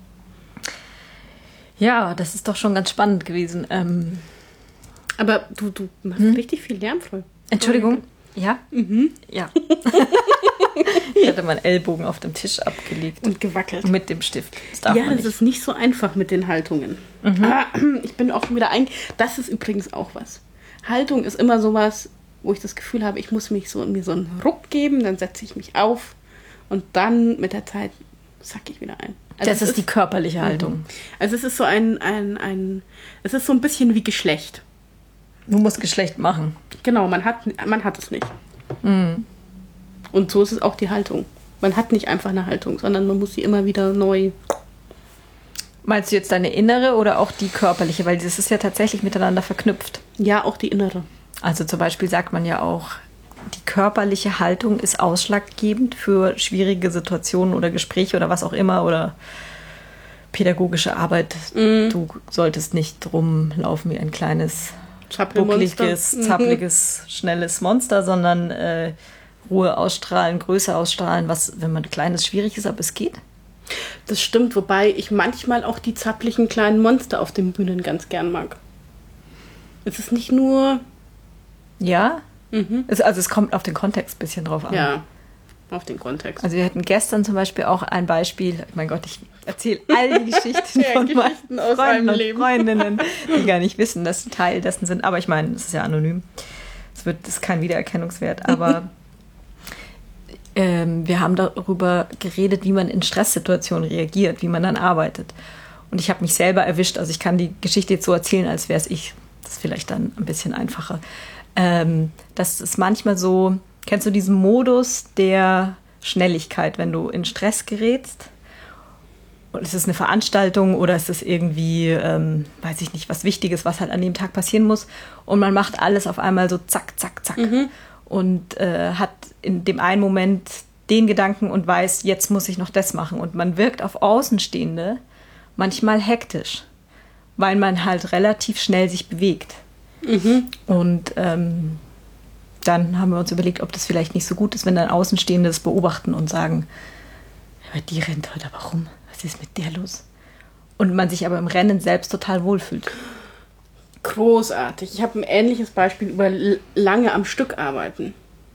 Ja, das ist doch schon ganz spannend gewesen. Ähm, Aber du, du machst hm? richtig viel lärmvoll. Entschuldigung. Ja? Mhm. Ja. Ich hatte meinen Ellbogen auf dem Tisch abgelegt. Und gewackelt. Mit dem Stift. Das darf ja, man das nicht. ist nicht so einfach mit den Haltungen. Mhm. Ah, ich bin auch wieder ein. Das ist übrigens auch was. Haltung ist immer sowas, wo ich das Gefühl habe, ich muss mich so mir so einen Ruck geben, dann setze ich mich auf und dann mit der Zeit sack ich wieder ein. Also das ist, ist die körperliche Haltung. Also es ist so ein, ein, ein, es ist so ein bisschen wie Geschlecht. Du musst Geschlecht machen. Genau, man hat, man hat es nicht. Mhm. Und so ist es auch die Haltung. Man hat nicht einfach eine Haltung, sondern man muss sie immer wieder neu... Meinst du jetzt deine innere oder auch die körperliche? Weil das ist ja tatsächlich miteinander verknüpft. Ja, auch die innere. Also zum Beispiel sagt man ja auch, die körperliche Haltung ist ausschlaggebend für schwierige Situationen oder Gespräche oder was auch immer oder pädagogische Arbeit. Mhm. Du solltest nicht rumlaufen wie ein kleines, Zappelmonster. buckliges, Mhm. zappliges, schnelles Monster, sondern äh, Ruhe ausstrahlen, Größe ausstrahlen, was, wenn man klein ist, schwierig ist, aber es geht. Das stimmt, wobei ich manchmal auch die zapplichen kleinen Monster auf den Bühnen ganz gern mag. Es ist nicht nur... Ja, Mhm. es, also es kommt auf den Kontext ein bisschen drauf an. Ja, auf den Kontext. Also wir hatten gestern zum Beispiel auch ein Beispiel, mein Gott, ich erzähle all die Geschichten Ja, von Geschichten meinen aus Freunden meinem und Leben. Freundinnen, die gar nicht wissen, dass sie Teil dessen sind. Aber ich meine, es ist ja anonym. Es wird, das ist kein Wiedererkennungswert. Aber ähm, wir haben darüber geredet, wie man in Stresssituationen reagiert, wie man dann arbeitet. Und ich habe mich selber erwischt. Also ich kann die Geschichte jetzt so erzählen, als wäre es ich. Das ist vielleicht dann ein bisschen einfacher. Ähm, das ist manchmal so, kennst du diesen Modus der Schnelligkeit, wenn du in Stress gerätst? Und es ist eine Veranstaltung oder es ist irgendwie, ähm, weiß ich nicht, was Wichtiges, was halt an dem Tag passieren muss. Und man macht alles auf einmal so zack, zack, zack. Mhm. Und äh, hat in dem einen Moment den Gedanken und weiß, jetzt muss ich noch das machen. Und man wirkt auf Außenstehende manchmal hektisch, weil man halt relativ schnell sich bewegt. Mhm. Und ähm, dann haben wir uns überlegt, ob das vielleicht nicht so gut ist, wenn dann Außenstehende das beobachten und sagen, ja, die rennt heute aber rum, was ist mit der los? Und man sich aber im Rennen selbst total wohlfühlt. Großartig. Ich habe ein ähnliches Beispiel über l- lange am Stück arbeiten.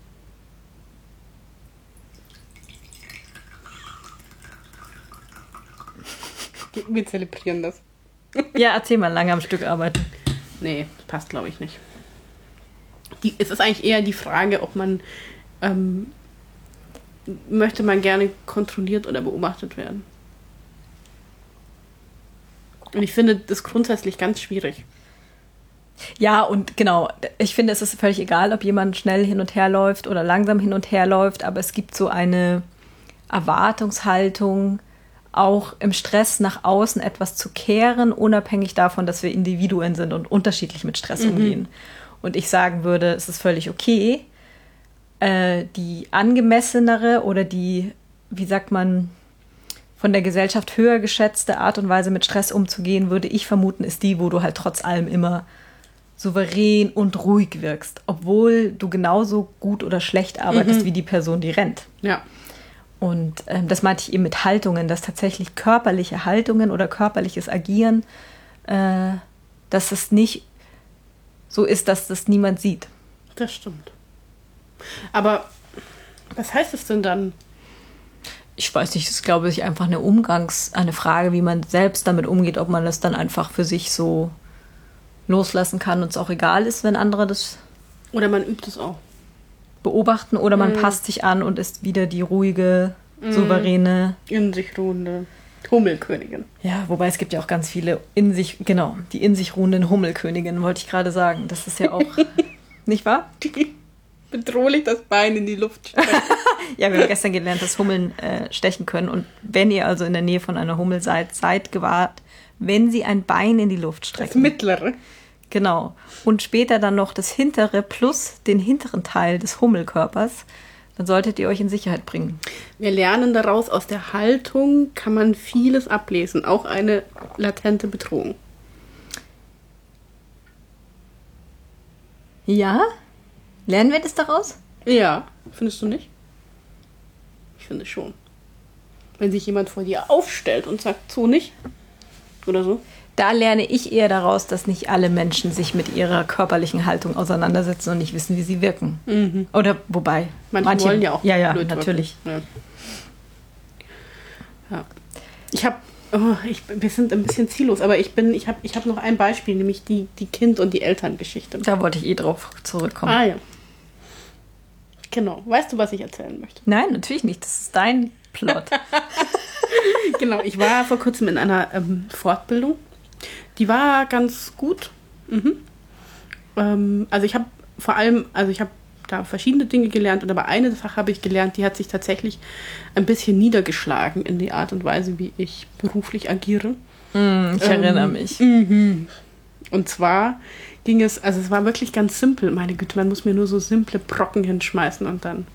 Wir zelebrieren das. Ja, erzähl mal, lange am Stück arbeiten. Nee, das passt, glaube ich, nicht. Die, es ist eigentlich eher die Frage, ob man ähm, möchte man gerne kontrolliert oder beobachtet werden. Und ich finde das grundsätzlich ganz schwierig. Ja, und genau, ich finde, es ist völlig egal, ob jemand schnell hin und her läuft oder langsam hin und her läuft, aber es gibt so eine Erwartungshaltung, auch im Stress nach außen etwas zu kehren, unabhängig davon, dass wir Individuen sind und unterschiedlich mit Stress Mhm. umgehen. Und ich sagen würde, es ist völlig okay, äh, die angemessenere oder die, wie sagt man, von der Gesellschaft höher geschätzte Art und Weise mit Stress umzugehen, würde ich vermuten, ist die, wo du halt trotz allem immer souverän und ruhig wirkst, obwohl du genauso gut oder schlecht arbeitest Mhm. wie die Person, die rennt. Ja. Und ähm, das meinte ich eben mit Haltungen, dass tatsächlich körperliche Haltungen oder körperliches Agieren, äh, dass es nicht so ist, dass das niemand sieht. Das stimmt. Aber was heißt es denn dann? Ich weiß nicht, das ist, glaube ich, einfach eine Umgangs-, eine Frage, wie man selbst damit umgeht, ob man das dann einfach für sich so loslassen kann und es auch egal ist, wenn andere das Oder man übt es auch. beobachten oder man Mhm. passt sich an und ist wieder die ruhige, souveräne. In sich ruhende Hummelkönigin. Ja, wobei es gibt ja auch ganz viele in sich, genau, die in sich ruhenden Hummelköniginnen, wollte ich gerade sagen. Das ist ja auch, nicht wahr? Die bedrohlich das Bein in die Luft strecken. Ja, wir haben gestern gelernt, dass Hummeln äh, stechen können. Und wenn ihr also in der Nähe von einer Hummel seid, seid gewahrt, wenn sie ein Bein in die Luft Das strecken. mittlere. Genau. Und später dann noch das hintere plus den hinteren Teil des Hummelkörpers, dann solltet ihr euch in Sicherheit bringen. Wir lernen daraus, aus der Haltung kann man vieles ablesen, auch eine latente Bedrohung. Ja? Lernen wir das daraus? Ja, findest du nicht? Ich finde schon. Wenn sich jemand vor dir aufstellt und sagt, so nicht, oder so. Da lerne ich eher daraus, dass nicht alle Menschen sich mit ihrer körperlichen Haltung auseinandersetzen und nicht wissen, wie sie wirken. Mhm. Oder wobei. Manche, wollen ja auch Ja, ja, blöd natürlich. wirken. Ja. Ja. Ich habe, oh, ich, wir sind ein bisschen ziellos, aber ich bin, ich habe, ich habe noch ein Beispiel, nämlich die, die Kind- und die Elterngeschichte. Da wollte ich eh drauf zurückkommen. Ah ja. Genau. Weißt du, was ich erzählen möchte? Nein, natürlich nicht. Das ist dein Plot. Genau, ich war vor kurzem in einer ähm, Fortbildung. Die war ganz gut. Mhm. Ähm, also ich habe vor allem, also ich habe da verschiedene Dinge gelernt und aber eine Sache habe ich gelernt, die hat sich tatsächlich ein bisschen niedergeschlagen in die Art und Weise, wie ich beruflich agiere. Mm, ich Ähm, erinnere mich. Mhm. Und zwar ging es, also es war wirklich ganz simpel. Meine Güte, man muss mir nur so simple Brocken hinschmeißen und dann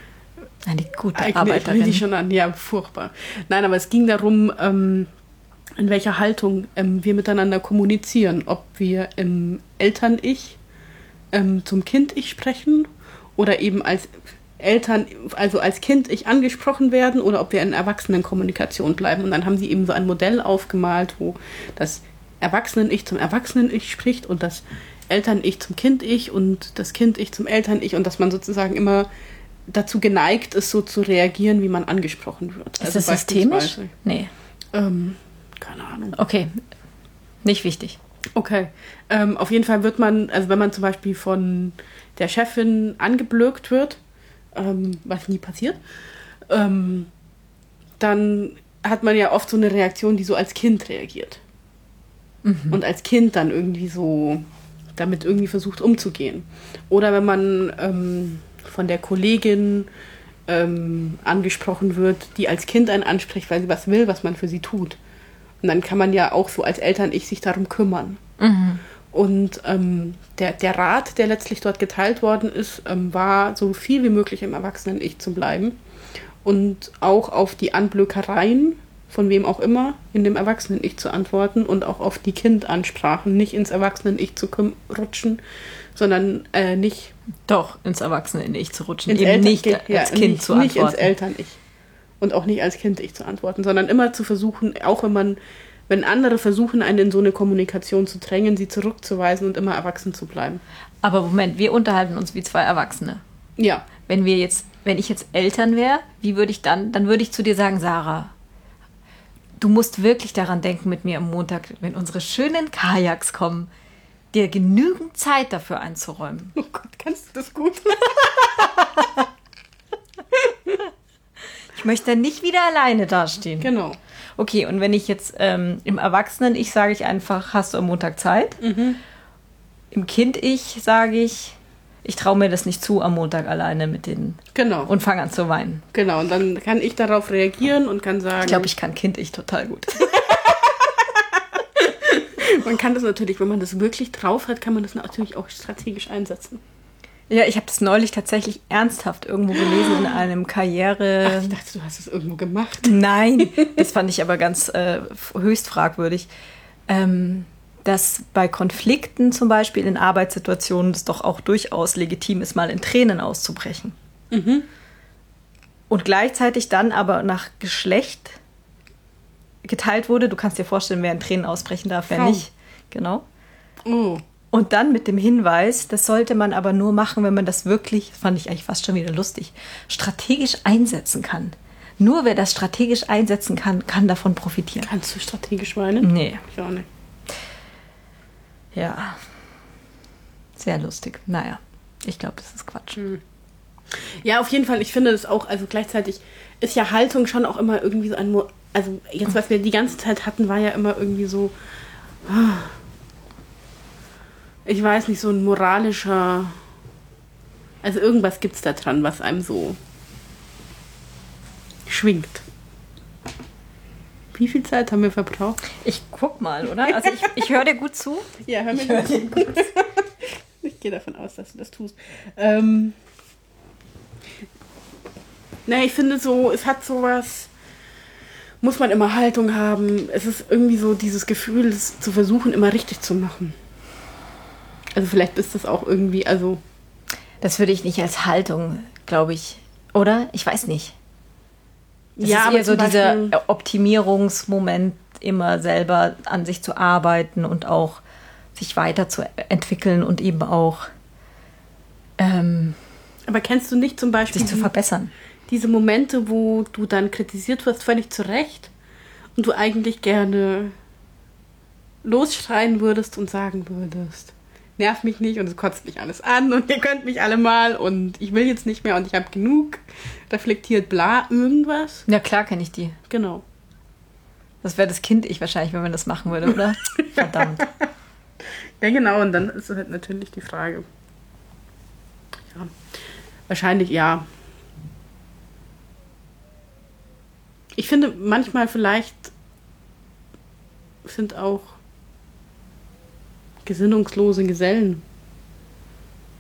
Eine gute eigne ich Arbeiterin. die schon an. Ja, furchtbar. Nein, aber es ging darum, ähm, in welcher Haltung ähm, wir miteinander kommunizieren. Ob wir im Eltern-Ich ähm, zum Kind-Ich sprechen oder eben als Eltern, also als Kind-Ich angesprochen werden oder ob wir in Erwachsenenkommunikation bleiben. Und dann haben sie eben so ein Modell aufgemalt, wo das Erwachsenen-Ich zum Erwachsenen-Ich spricht und das Eltern-Ich zum Kind-Ich und das Kind-Ich zum Eltern-Ich und dass man sozusagen immer dazu geneigt ist, so zu reagieren, wie man angesprochen wird. Ist also das systemisch? Nee. Ähm, keine Ahnung. Okay, nicht wichtig. Okay, ähm, auf jeden Fall wird man, also wenn man zum Beispiel von der Chefin angeblökt wird, ähm, was nie passiert, ähm, dann hat man ja oft so eine Reaktion, die so als Kind reagiert. Mhm. Und als Kind dann irgendwie so damit irgendwie versucht umzugehen. Oder wenn man ähm, von der Kollegin ähm, angesprochen wird, die als Kind einen anspricht, weil sie was will, was man für sie tut. Und dann kann man ja auch so als Eltern-Ich sich darum kümmern. Mhm. Und ähm, der, der Rat, der letztlich dort geteilt worden ist, ähm, war, so viel wie möglich im Erwachsenen-Ich zu bleiben und auch auf die Anblökereien, von wem auch immer, in dem Erwachsenen-Ich zu antworten und auch auf die Kindansprachen, nicht ins Erwachsenen-Ich zu küm- rutschen, sondern äh, nicht... Doch, ins Erwachsenen-Ich zu rutschen, ins eben Eltern- nicht ja, als Kind nicht, zu antworten. Nicht ins Eltern-Ich. Und auch nicht als Kind-Ich zu antworten, sondern immer zu versuchen, auch wenn man, wenn andere versuchen, einen in so eine Kommunikation zu drängen, sie zurückzuweisen und immer erwachsen zu bleiben. Aber Moment, wir unterhalten uns wie zwei Erwachsene. Ja. Wenn wir jetzt, wenn ich jetzt Eltern wäre, wie würde ich dann, dann würde ich zu dir sagen, Sarah, du musst wirklich daran denken, mit mir am Montag, wenn unsere schönen Kajaks kommen, dir genügend Zeit dafür einzuräumen. Oh Gott, kannst du das gut? Ich möchte nicht wieder alleine dastehen. Genau. Okay, und wenn ich jetzt ähm, im Erwachsenen-Ich sage ich einfach, hast du am Montag Zeit? Mhm. Im Kind-Ich sage ich, ich traue mir das nicht zu am Montag alleine mit denen. Genau. Und fange an zu weinen. Genau, und dann kann ich darauf reagieren und kann sagen... Ich glaube, ich kann Kind-Ich total gut. Man kann das natürlich, wenn man das wirklich drauf hat, kann man das natürlich auch strategisch einsetzen. Ja, ich habe das neulich tatsächlich ernsthaft irgendwo gelesen in einem Karriere... Ach, ich dachte, du hast es irgendwo gemacht. Nein, das fand ich aber ganz äh, höchst fragwürdig. Ähm, dass bei Konflikten zum Beispiel in Arbeitssituationen es doch auch durchaus legitim ist, mal in Tränen auszubrechen. Mhm. Und gleichzeitig dann aber nach Geschlecht geteilt wurde. Du kannst dir vorstellen, wer in Tränen ausbrechen darf, wer Kaum. nicht. Genau. Oh. Und dann mit dem Hinweis, das sollte man aber nur machen, wenn man das wirklich, das fand ich eigentlich fast schon wieder lustig, strategisch einsetzen kann. Nur wer das strategisch einsetzen kann, kann davon profitieren. Kannst du strategisch weinen? Nee. Ich auch nicht. Ja. Sehr lustig. Naja, ich glaube, das ist Quatsch. Hm. Ja, auf jeden Fall. Ich finde das auch, also gleichzeitig ist ja Haltung schon auch immer irgendwie so ein, Mo- also jetzt, was wir die ganze Zeit hatten, war ja immer irgendwie so, ich weiß nicht, so ein moralischer, also irgendwas gibt es da dran, was einem so schwingt. Wie viel Zeit haben wir verbraucht? Ich guck mal, oder? Also ich, ich höre dir gut zu. Ja, hör mir gut zu. Ich gehe davon aus, dass du das tust. Ähm, na, ich finde so, es hat sowas, muss man immer Haltung haben. Es ist irgendwie so dieses Gefühl, es zu versuchen, immer richtig zu machen. Also vielleicht ist das auch irgendwie, also... Das würde ich nicht als Haltung, glaube ich, oder? Ich weiß nicht. Das ja, ist aber eher so zum dieser Beispiel- Optimierungsmoment, immer selber an sich zu arbeiten und auch sich weiterzuentwickeln und eben auch ähm, Aber kennst du nicht zum Beispiel sich zu die- verbessern. diese Momente, wo du dann kritisiert wirst, völlig zu Recht, und du eigentlich gerne losschreien würdest und sagen würdest, nerv mich nicht und es kotzt mich alles an und ihr könnt mich alle mal und ich will jetzt nicht mehr und ich habe genug, reflektiert, bla, irgendwas. Ja, klar kenne ich die. Genau. Das wäre das Kind ich wahrscheinlich, wenn man das machen würde, oder? Verdammt. Ja, genau, und dann ist halt natürlich die Frage. Ja, wahrscheinlich ja. Ich finde, manchmal vielleicht sind auch gesinnungslose Gesellen.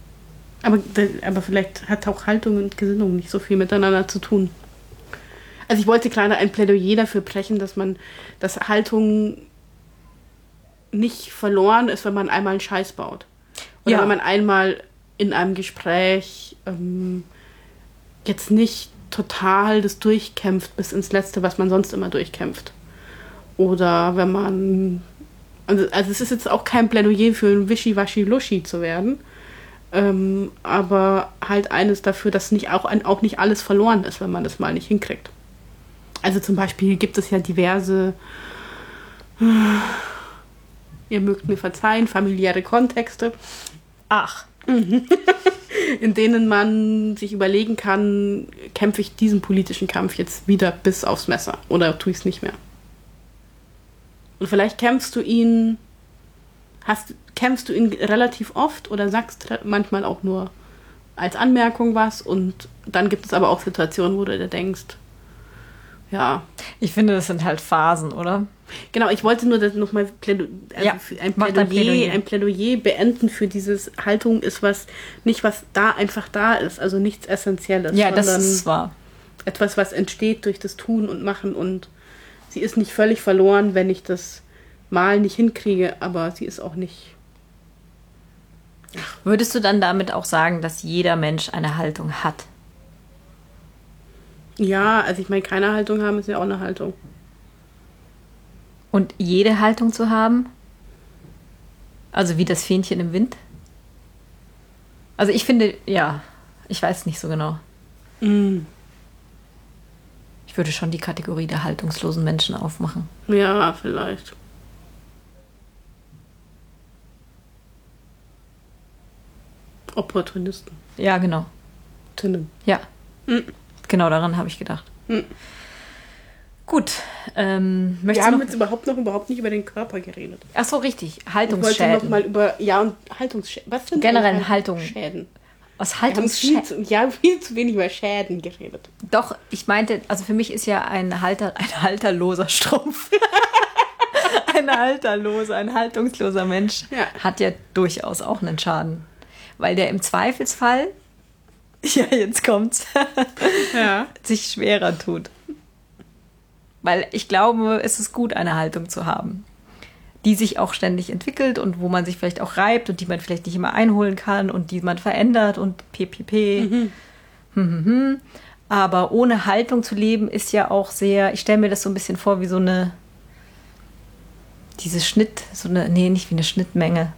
Aber, aber vielleicht hat auch Haltung und Gesinnung nicht so viel miteinander zu tun. Also ich wollte gerade ein Plädoyer dafür brechen, dass man, dass Haltung nicht verloren ist, wenn man einmal einen Scheiß baut. Oder Ja. wenn man einmal in einem Gespräch ähm, jetzt nicht total das durchkämpft bis ins Letzte, was man sonst immer durchkämpft. Oder wenn man... Also, also es ist jetzt auch kein Plädoyer für ein Wischiwaschi-Luschi zu werden, ähm, aber halt eines dafür, dass nicht auch, auch nicht alles verloren ist, wenn man das mal nicht hinkriegt. Also zum Beispiel gibt es ja diverse, ihr mögt mir verzeihen, familiäre Kontexte, Ach, in denen man sich überlegen kann, kämpfe ich diesen politischen Kampf jetzt wieder bis aufs Messer oder tue ich es nicht mehr. Und vielleicht kämpfst du ihn, hast, kämpfst du ihn relativ oft oder sagst manchmal auch nur als Anmerkung was und dann gibt es aber auch Situationen, wo du dir denkst, ja. ich finde, das sind halt Phasen, oder? Genau, ich wollte nur das nochmal Plädo also Ja, für ein, mach dein Plädoyer, Plädoyer. ein Plädoyer beenden für dieses Haltung ist was, nicht was da einfach da ist, also nichts Essentielles, Ja, das sondern ist wahr. etwas, was entsteht durch das Tun und Machen und sie ist nicht völlig verloren, wenn ich das mal nicht hinkriege, aber sie ist auch nicht... Würdest du dann damit auch sagen, dass jeder Mensch eine Haltung hat? Ja, also ich meine, keine Haltung haben ist ja auch eine Haltung. Und jede Haltung zu haben? Also wie das Fähnchen im Wind? Also ich finde, ja, ich weiß nicht so genau. Mm. Ich würde schon die Kategorie der haltungslosen Menschen aufmachen. Ja, vielleicht. Opportunisten. Ja, genau. Tinnen. Ja, Mm. genau daran habe ich gedacht. Mm. Gut, ähm, Wir möchtest haben du noch... jetzt überhaupt noch überhaupt nicht über den Körper geredet. Ach so, richtig. Ich wollte Haltungsschäden. noch mal über, ja, und Haltungsschäden. Was sind Generell eigentlich Haltung. Haltungsschäden? Aus Wir haben viel Haltungsschäden. zu, ja, viel zu wenig über Schäden geredet. Doch, ich meinte, also für mich ist ja ein Halter, ein halterloser Strumpf. ein halterloser, ein haltungsloser Mensch Ja. hat ja durchaus auch einen Schaden. Weil der im Zweifelsfall, ja, jetzt kommt's, Ja. sich schwerer tut. Weil ich glaube, es ist gut, eine Haltung zu haben, die sich auch ständig entwickelt und wo man sich vielleicht auch reibt und die man vielleicht nicht immer einholen kann und die man verändert und ppp. Mhm. Hm, hm, hm. Aber ohne Haltung zu leben ist ja auch sehr, ich stelle mir das so ein bisschen vor wie so eine, diese Schnitt, so eine, nee, nicht wie eine Schnittmenge.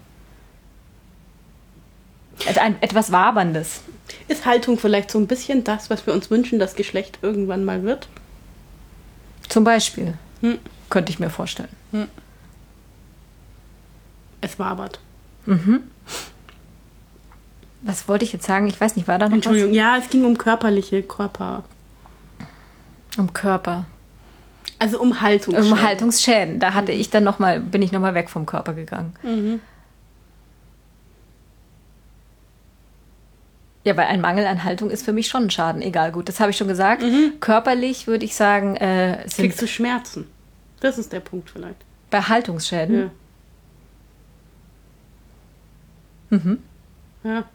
Ein, etwas Waberndes. Ist Haltung vielleicht so ein bisschen das, was wir uns wünschen, dass Geschlecht irgendwann mal wird? Zum Beispiel. Hm. Könnte ich mir vorstellen. Es wabert. Was wollte ich jetzt sagen? Ich weiß nicht, war da noch Entschuldigung, ja, es ging um körperliche Körper. was? Um Körper. Also um Haltung. Um Haltungsschäden. Da hatte ich dann noch mal, bin ich nochmal weg vom Körper gegangen. Mhm. Ja, weil ein Mangel an Haltung ist für mich schon ein Schaden. Egal, gut, das habe ich schon gesagt. Körperlich würde ich sagen, äh, sind Kriegst du Schmerzen? Das ist der Punkt vielleicht. bei Haltungsschäden. Ja. Mhm. Ja.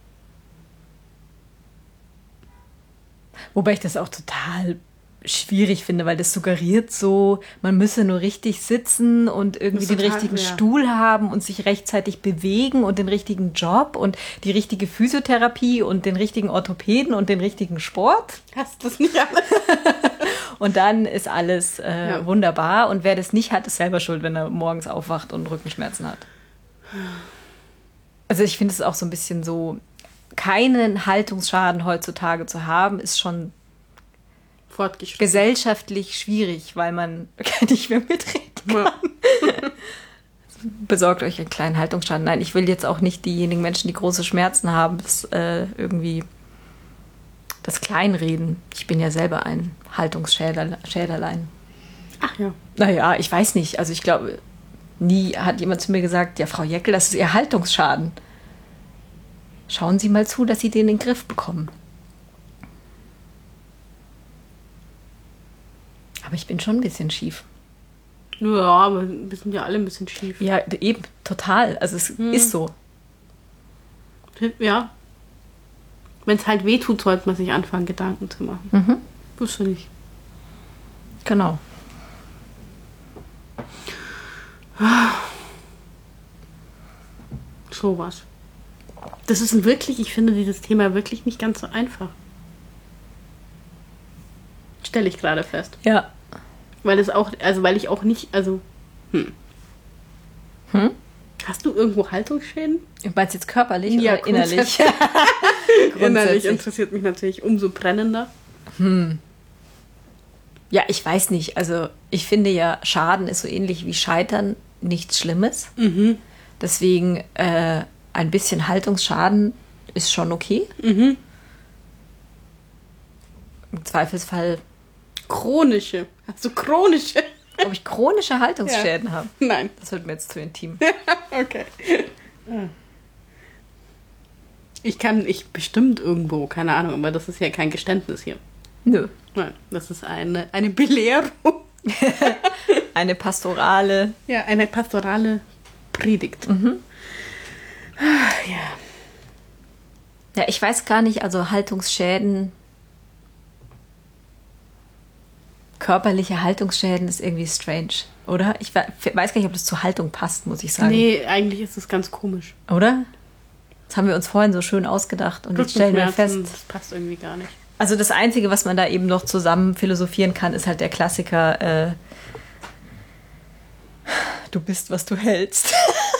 Wobei ich das auch total schwierig finde, weil das suggeriert so, man müsse nur richtig sitzen und irgendwie Das ist den total, richtigen ja. Stuhl haben und sich rechtzeitig bewegen und den richtigen Job und die richtige Physiotherapie und den richtigen Orthopäden und den richtigen Sport. Hast du das nicht alles? Und dann ist alles äh, Ja. wunderbar. Und wer das nicht hat, ist selber schuld, wenn er morgens aufwacht und Rückenschmerzen hat. Also ich finde es auch so ein bisschen so, keinen Haltungsschaden heutzutage zu haben, ist schon Fortgeschritten. gesellschaftlich schwierig, weil man nicht mehr mitreden kann. Ja. Besorgt euch einen kleinen Haltungsschaden. Nein, ich will jetzt auch nicht diejenigen Menschen, die große Schmerzen haben, das äh, irgendwie das Kleinreden. Ich bin ja selber ein Haltungsschäderlein. Ach ja. Naja, ich weiß nicht. Also ich glaube, nie hat jemand zu mir gesagt, ja, Frau Jeckel, das ist Ihr Haltungsschaden. Schauen Sie mal zu, dass Sie den in den Griff bekommen. Aber ich bin schon ein bisschen schief. Ja, aber wir sind ja alle ein bisschen schief. Ja, eben, total. Also es ist so. Ja. Wenn es halt weh tut, sollte man sich anfangen, Gedanken zu machen. Mhm. Wusste nicht. Genau. So was. Das ist ein wirklich, ich finde dieses Thema wirklich nicht ganz so einfach. Stelle ich gerade fest. Ja. Weil es auch, also weil ich auch nicht, also, hm. Hm? Hast du irgendwo Haltungsschäden? Du meinst jetzt körperlich Ja, oder innerlich? Innerlich interessiert mich natürlich umso brennender. Hm. Ja, ich weiß nicht. Also ich finde ja, Schaden ist so ähnlich wie Scheitern nichts Schlimmes. Mhm. Deswegen äh, ein bisschen Haltungsschaden ist schon okay. Mhm. Im Zweifelsfall. Chronische. Hast du chronische? Ob ich chronische Haltungsschäden ja. habe? Nein. Das wird mir jetzt zu intim. Okay. Ich kann, ich bestimmt irgendwo, keine Ahnung, aber das ist ja kein Geständnis hier. Nö. Nein, das ist eine, eine Belehrung. Eine pastorale. Ja, eine pastorale Predigt. Mhm. Ja. Ja, ich weiß gar nicht, also Haltungsschäden, körperliche Haltungsschäden ist irgendwie strange, oder? Ich weiß gar nicht, ob das zur Haltung passt, muss ich sagen. Nee, eigentlich ist es ganz komisch. Oder? Das haben wir uns vorhin so schön ausgedacht und jetzt stellen wir fest. Das passt irgendwie gar nicht. Also das Einzige, was man da eben noch zusammen philosophieren kann, ist halt der Klassiker, äh, du bist, was du hältst.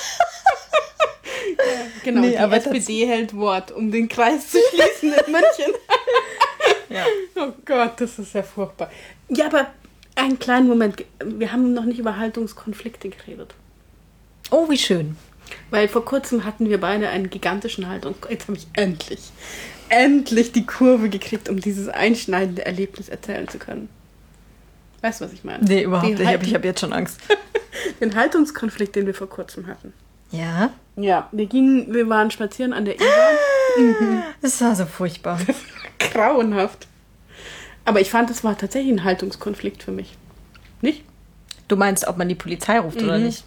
Ja, genau, nee, die aber S P D hält Wort, um den Kreis zu schließen in München. Ja. Oh Gott, das ist ja furchtbar. Ja, aber einen kleinen Moment. Wir haben noch nicht über Haltungskonflikte geredet. Oh, wie schön. Weil vor kurzem hatten wir beide einen gigantischen Haltungs... Jetzt habe ich endlich, endlich die Kurve gekriegt, um dieses einschneidende Erlebnis erzählen zu können. Weißt du, was ich meine? Nee, überhaupt Die nicht. Ich Haltung- habe ich hab jetzt schon Angst. Den Haltungskonflikt, den wir vor kurzem hatten. Ja? Ja, wir gingen, wir waren spazieren an der Isar. Das war so furchtbar. Grauenhaft. Aber ich fand, das war tatsächlich ein Haltungskonflikt für mich. Nicht? Du meinst, ob man die Polizei ruft oder Mhm. nicht?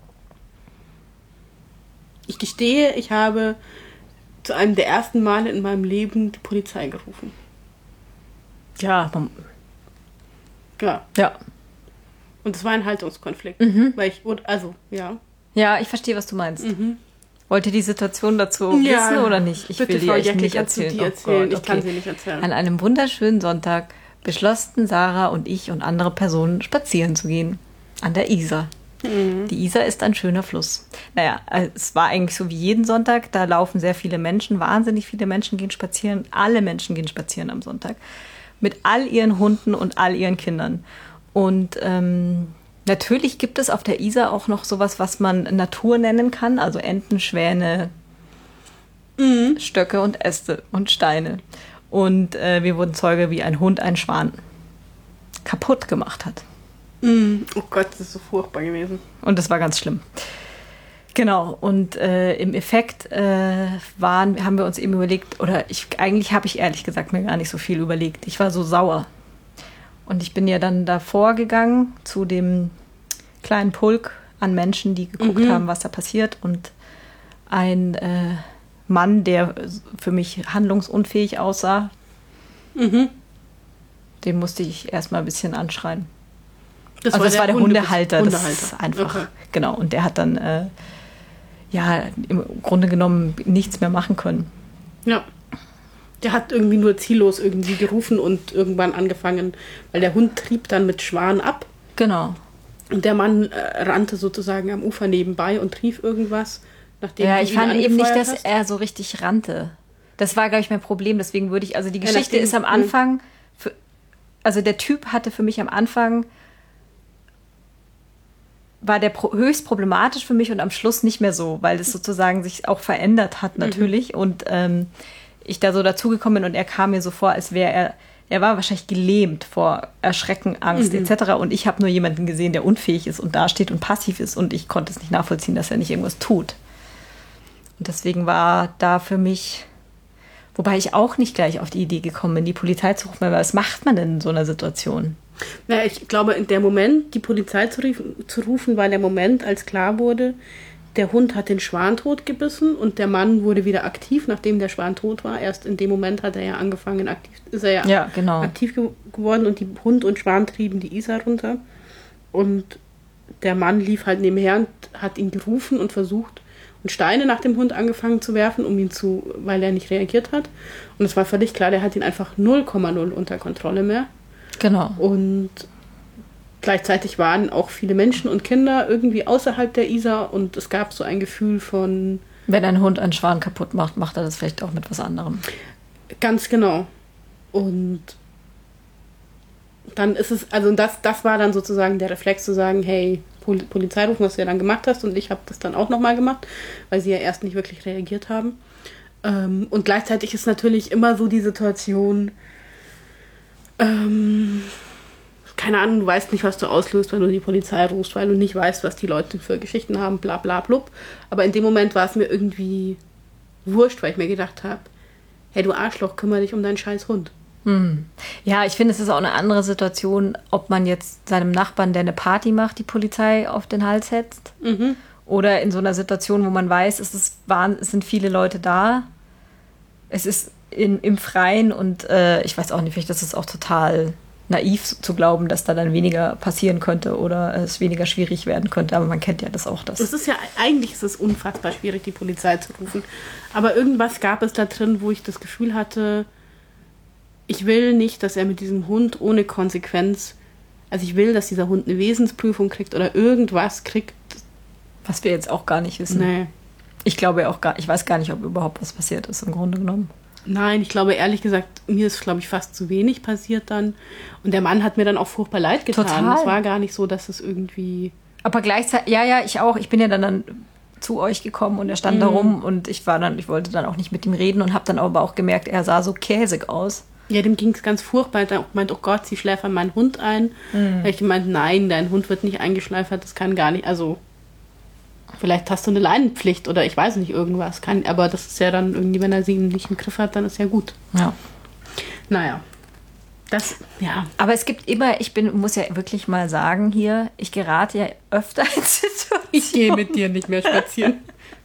Ich gestehe, ich habe zu einem der ersten Male in meinem Leben die Polizei gerufen. Ja, man, Ja. ja. Und es war ein Haltungskonflikt. Mhm. Weil ich, also, ja. Ja, ich verstehe, was du meinst. Mhm. Wollt ihr die Situation dazu Ja. wissen oder nicht? Ich Bitte, will die Frau euch Jäckel, nicht kannst du erzählen. die Oh erzählen? Gott, Ich kann okay. sie nicht erzählen. An einem wunderschönen Sonntag beschlossen Sarah und ich und andere Personen spazieren zu gehen. An der Isar. Mhm. Die Isar ist ein schöner Fluss. Naja, es war eigentlich so wie jeden Sonntag. Da laufen sehr viele Menschen, wahnsinnig viele Menschen gehen spazieren. Alle Menschen gehen spazieren am Sonntag. Mit all ihren Hunden und all ihren Kindern. Und ähm, natürlich gibt es auf der Isar auch noch sowas, was man Natur nennen kann. Also Enten, Schwäne, Mhm. Stöcke und Äste und Steine. Und äh, wir wurden Zeuge, wie ein Hund einen Schwan kaputt gemacht hat. Mhm. Oh Gott, das ist so furchtbar gewesen. Und das war ganz schlimm. Genau, und äh, im Effekt äh, waren, haben wir uns eben überlegt, oder ich, eigentlich habe ich ehrlich gesagt mir gar nicht so viel überlegt. Ich war so sauer. Und ich bin ja dann davor gegangen zu dem kleinen Pulk an Menschen, die geguckt Mhm. haben, was da passiert. Und ein äh, Mann, der für mich handlungsunfähig aussah, Mhm. den musste ich erstmal ein bisschen anschreien. Das also das war der Hunde- Hundehalter, Hundehalter. das ist einfach, Okay. genau. Und der hat dann, äh, ja, im Grunde genommen nichts mehr machen können. Ja. Der hat irgendwie nur ziellos irgendwie gerufen und irgendwann angefangen, weil der Hund trieb dann mit Schwan ab. Genau. Und der Mann äh, rannte sozusagen am Ufer nebenbei und rief irgendwas, nachdem Ja, du ich ihn fand eben nicht, angefeuert dass hast. er so richtig rannte. Das war, glaube ich, mein Problem. Deswegen würde ich, also die Ja, Geschichte nachdem- ist am Anfang, für, also der Typ hatte für mich am Anfang, war der pro, höchst problematisch für mich und am Schluss nicht mehr so, weil es sozusagen sich auch verändert hat natürlich. Und ähm, ich da so dazugekommen bin und er kam mir so vor, als wäre er, er war wahrscheinlich gelähmt vor Erschrecken, Angst Mhm. et cetera. Und ich habe nur jemanden gesehen, der unfähig ist und dasteht und passiv ist und ich konnte es nicht nachvollziehen, dass er nicht irgendwas tut. Und deswegen war da für mich, wobei ich auch nicht gleich auf die Idee gekommen bin, die Polizei zu rufen, weil was macht man denn in so einer Situation? Na, ich glaube, in der Moment, die Polizei zu, rief, zu rufen, war der Moment, als klar wurde, der Hund hat den Schwan totgebissen und der Mann wurde wieder aktiv, nachdem der Schwan tot war. Erst in dem Moment hat er ja angefangen, aktiv, ist er ja, ja genau. aktiv ge- geworden und die Hund und Schwan trieben die Isar runter. Und der Mann lief halt nebenher und hat ihn gerufen und versucht und Steine nach dem Hund angefangen zu werfen, um ihn zu, weil er nicht reagiert hat. Und es war völlig klar, der hat ihn einfach null Komma null unter Kontrolle mehr. Genau. Und gleichzeitig waren auch viele Menschen und Kinder irgendwie außerhalb der Isar und es gab so ein Gefühl von... Wenn ein Hund einen Schwan kaputt macht, macht er das vielleicht auch mit was anderem. Ganz genau. Und dann ist es, also das, das war dann sozusagen der Reflex zu sagen, hey, Pol- Polizei rufen, was du ja dann gemacht hast, und ich habe das dann auch nochmal gemacht, weil sie ja erst nicht wirklich reagiert haben. Ähm, und gleichzeitig ist natürlich immer so die Situation, ähm, keine Ahnung, du weißt nicht, was du auslöst, wenn du die Polizei rufst, weil du nicht weißt, was die Leute für Geschichten haben, bla bla blub. Aber in dem Moment war es mir irgendwie wurscht, weil ich mir gedacht habe, hey, du Arschloch, kümmere dich um deinen scheiß Hund. Hm. Ja, ich finde, es ist auch eine andere Situation, ob man jetzt seinem Nachbarn, der eine Party macht, die Polizei auf den Hals setzt. Mhm. Oder in so einer Situation, wo man weiß, es, ist, es sind viele Leute da. Es ist in, im Freien und äh, ich weiß auch nicht, vielleicht ist es auch total naiv zu glauben, dass da dann weniger passieren könnte oder es weniger schwierig werden könnte. Aber man kennt ja das auch. Das Es ist ja, eigentlich ist es unfassbar schwierig, die Polizei zu rufen. Aber irgendwas gab es da drin, wo ich das Gefühl hatte, ich will nicht, dass er mit diesem Hund ohne Konsequenz, also ich will, dass dieser Hund eine Wesensprüfung kriegt oder irgendwas kriegt. Was wir jetzt auch gar nicht wissen. Nee. Ich glaube auch gar, ich weiß gar nicht, ob überhaupt was passiert ist im Grunde genommen. Nein, ich glaube ehrlich gesagt, mir ist, glaube ich, fast zu wenig passiert dann. Und der Mann hat mir dann auch furchtbar leid getan. Total. Es war gar nicht so, dass es irgendwie... Aber gleichzeitig, ja, ja, ich auch. Ich bin ja dann, dann zu euch gekommen und er stand Mhm. da rum und ich war dann, ich wollte dann auch nicht mit ihm reden und habe dann aber auch gemerkt, er sah so käsig aus. Ja, dem ging es ganz furchtbar. Er hat gemeint, oh Gott, sie schläfern meinen Hund ein. Mhm. Da hab ich gemeint, nein, dein Hund wird nicht eingeschläfert, das kann gar nicht, also vielleicht hast du eine Leinenpflicht oder ich weiß nicht, irgendwas. Kann, aber das ist ja dann irgendwie, wenn er sie nicht im Griff hat, dann ist ja gut. Ja. Naja, das, ja. Aber es gibt immer, ich bin, muss ja wirklich mal sagen hier, ich gerate ja öfter in Situationen, Ich gehe mit dir nicht mehr spazieren.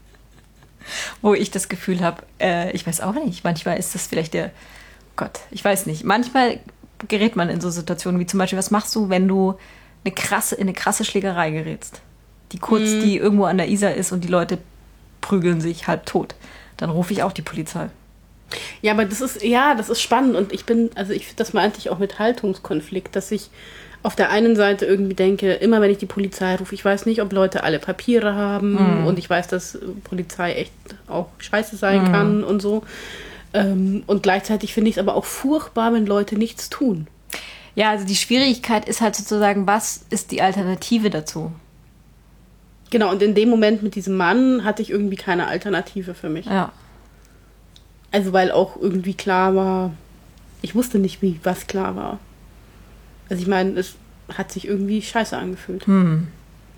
wo ich das Gefühl habe, äh, ich weiß auch nicht, manchmal ist das vielleicht der, Gott, ich weiß nicht, manchmal gerät man in so Situationen wie zum Beispiel, was machst du, wenn du eine krasse, in eine krasse Schlägerei gerätst, die kurz, Mhm. die irgendwo an der Isar ist und die Leute prügeln sich halb tot. Dann rufe ich auch die Polizei. Ja, aber das ist, ja, das ist spannend und ich bin, also ich, das meinte ich auch mit Haltungskonflikt, dass ich auf der einen Seite irgendwie denke, immer wenn ich die Polizei rufe, ich weiß nicht, ob Leute alle Papiere haben Mhm. und ich weiß, dass Polizei echt auch scheiße sein Mhm. kann und so. Ähm, und gleichzeitig finde ich es aber auch furchtbar, wenn Leute nichts tun. Ja, also die Schwierigkeit ist halt sozusagen, was ist die Alternative dazu? Genau, und in dem Moment mit diesem Mann hatte ich irgendwie keine Alternative für mich. Ja. Also weil auch irgendwie klar war, ich wusste nicht, wie was klar war. Also ich meine, es hat sich irgendwie scheiße angefühlt. Hm.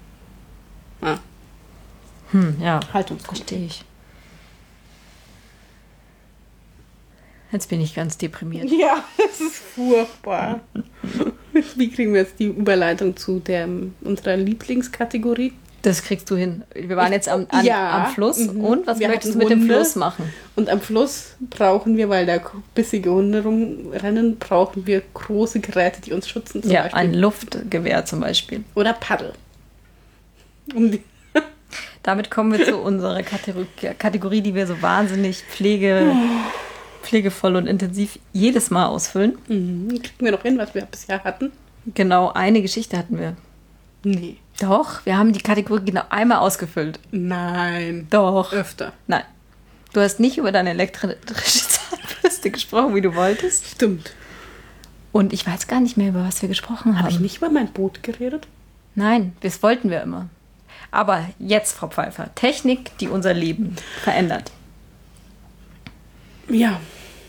Ja, Hm, ja. Haltungskonflikt. Verstehe ich. Jetzt bin ich ganz deprimiert. Ja, das ist furchtbar. Wie kriegen wir jetzt die Überleitung zu der, unserer Lieblingskategorie? Das kriegst du hin. Wir waren jetzt am, an, Ja. am Fluss. Mhm. Und was Wir möchtest du hatten mit dem Hunde. Fluss machen? Und am Fluss brauchen wir, weil da bissige Hunde rumrennen, brauchen wir große Geräte, die uns schützen. Zum Ja, Beispiel. ein Luftgewehr zum Beispiel. Oder Paddel. Um die Damit kommen wir zu unserer Kategorie, Kategorie, die wir so wahnsinnig pflege, pflegevoll und intensiv jedes Mal ausfüllen. mhm. Kriegen wir noch hin, was wir bisher hatten? Genau, eine Geschichte hatten wir. Nee. Doch, wir haben die Kategorie genau einmal ausgefüllt. Nein. Doch. Öfter. Nein. Du hast nicht über deine elektrische Zahnbürste gesprochen, wie du wolltest. Stimmt. Und ich weiß gar nicht mehr, über was wir gesprochen haben. Habe ich nicht über mein Boot geredet? Nein, das wollten wir immer. Aber jetzt, Frau Pfeiffer, Technik, die unser Leben verändert. Ja.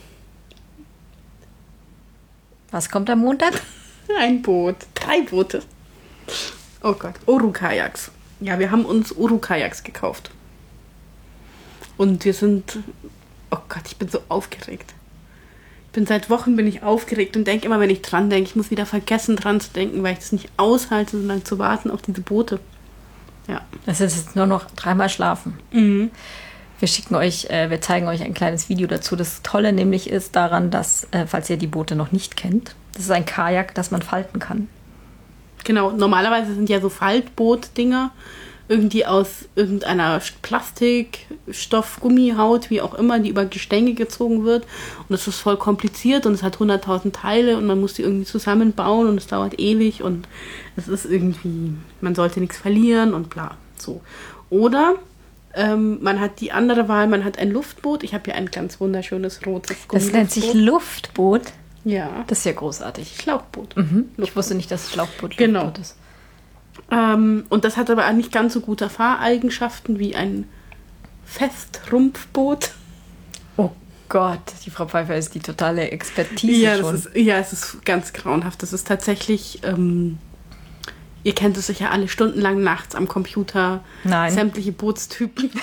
Was kommt am Montag? Ein Boot. Drei Boote. Oh Gott. Oru-Kajaks. Ja, wir haben uns Oru-Kajaks gekauft. Und wir sind... Oh Gott, ich bin so aufgeregt. Ich bin seit Wochen bin ich aufgeregt und denke immer, wenn ich dran denke, ich muss wieder vergessen dran zu denken, weil ich es nicht aushalte, so lange zu warten auf diese Boote. Ja. Das ist jetzt nur noch dreimal schlafen. Mhm. Wir schicken euch, äh, wir zeigen euch ein kleines Video dazu. Das Tolle nämlich ist daran, dass, äh, falls ihr die Boote noch nicht kennt, das ist ein Kajak, das man falten kann. Genau, normalerweise sind ja so Faltboot-Dinger irgendwie aus irgendeiner Plastik, Stoff, Gummihaut, wie auch immer, die über Gestänge gezogen wird. Und das ist voll kompliziert und es hat hunderttausend Teile und man muss die irgendwie zusammenbauen und es dauert ewig und es ist irgendwie, man sollte nichts verlieren und bla, so. Oder ähm, man hat die andere Wahl, man hat ein Luftboot. Ich habe hier ein ganz wunderschönes rotes Gummiluftboot. Das nennt sich Luftboot. Ja. Das ist ja großartig. Schlauchboot. Mhm. Ich wusste nicht, dass es Schlauchboot Genau. Luftboot ist. Ähm, und das hat aber auch nicht ganz so gute Fahreigenschaften wie ein Festrumpfboot. Oh Gott, die Frau Pfeiffer ist die totale Expertise Ja, schon. das ist, ja, es ist ganz grauenhaft. Das ist tatsächlich, ähm, ihr kennt es sicher alle stundenlang nachts am Computer. Nein. Sämtliche Bootstypen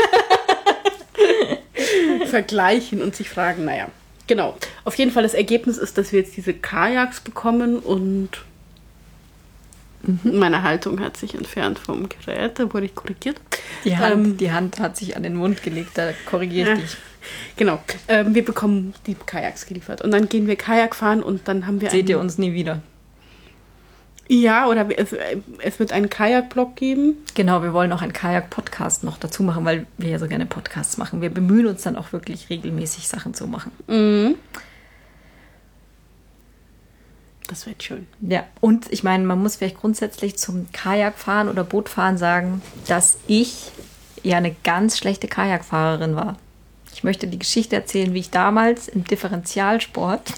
vergleichen und sich fragen, naja. Genau. Auf jeden Fall das Ergebnis ist, dass wir jetzt diese Kajaks bekommen und mhm. meine Haltung hat sich entfernt vom Gerät, da wurde ich korrigiert. Die Hand, ähm, die Hand hat sich an den Mund gelegt, da korrigiere ich ja, dich. Genau. Ähm, wir bekommen die Kajaks geliefert und dann gehen wir Kajak fahren und dann haben wir Seht ihr einen, uns nie wieder? Ja, oder es, es wird einen Kajak-Blog geben. Genau, wir wollen auch einen Kajak-Podcast noch dazu machen, weil wir ja so gerne Podcasts machen. Wir bemühen uns dann auch wirklich regelmäßig Sachen zu machen. Mhm. Das wird schön. Ja, und ich meine, man muss vielleicht grundsätzlich zum Kajakfahren oder Bootfahren sagen, dass ich ja eine ganz schlechte Kajakfahrerin war. Ich möchte die Geschichte erzählen, wie ich damals im Differentialsport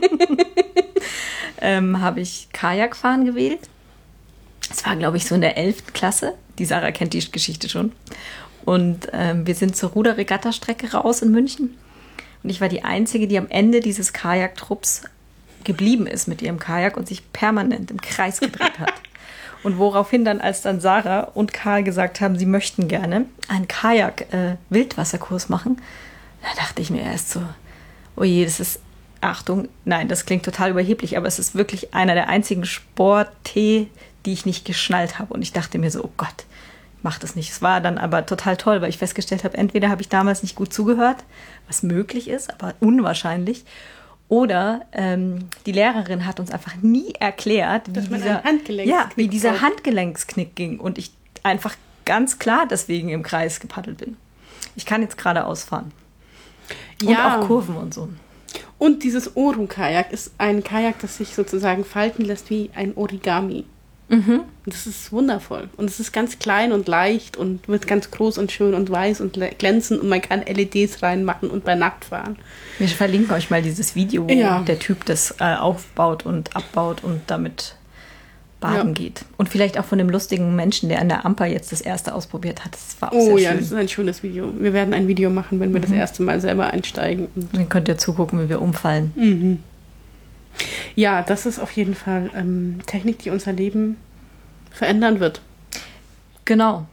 ähm, habe ich Kajakfahren gewählt. Es war, glaube ich, so in der elften Klasse. Die Sarah kennt die Geschichte schon. Und ähm, wir sind zur Ruderregatta-Strecke raus in München. Und ich war die Einzige, die am Ende dieses Kajaktrupps geblieben ist mit ihrem Kajak und sich permanent im Kreis gedreht hat. Und woraufhin dann, als dann Sarah und Karl gesagt haben, sie möchten gerne einen Kajak-Wildwasserkurs machen, da dachte ich mir erst so, oh je, das ist, Achtung, nein, das klingt total überheblich, aber es ist wirklich einer der einzigen Sporttee, die ich nicht geschnallt habe. Und ich dachte mir so, oh Gott, mach das nicht. Es war dann aber total toll, weil ich festgestellt habe, entweder habe ich damals nicht gut zugehört, was möglich ist, aber unwahrscheinlich, oder ähm, die Lehrerin hat uns einfach nie erklärt, wie dieser, ja, wie dieser Handgelenksknick ging. Und ich einfach ganz klar deswegen im Kreis gepaddelt bin. Ich kann jetzt gerade ausfahren. Und ja. auch Kurven und so. Und dieses Oru-Kajak ist ein Kajak, das sich sozusagen falten lässt wie ein Origami. Mhm. Das ist wundervoll. Und es ist ganz klein und leicht und wird ganz groß und schön und weiß und glänzend und man kann L E Ds reinmachen und bei Nacht fahren. Wir verlinken euch mal dieses Video, wo ja. der Typ das äh, aufbaut und abbaut und damit baden ja. geht. Und vielleicht auch von dem lustigen Menschen, der an der Amper jetzt das erste ausprobiert hat. Das war auch oh sehr ja, schön. Das ist ein schönes Video. Wir werden ein Video machen, wenn wir mhm. das erste Mal selber einsteigen. Dann könnt ihr zugucken, wie wir umfallen. Mhm. Ja, das ist auf jeden Fall ähm, Technik, die unser Leben verändern wird. Genau.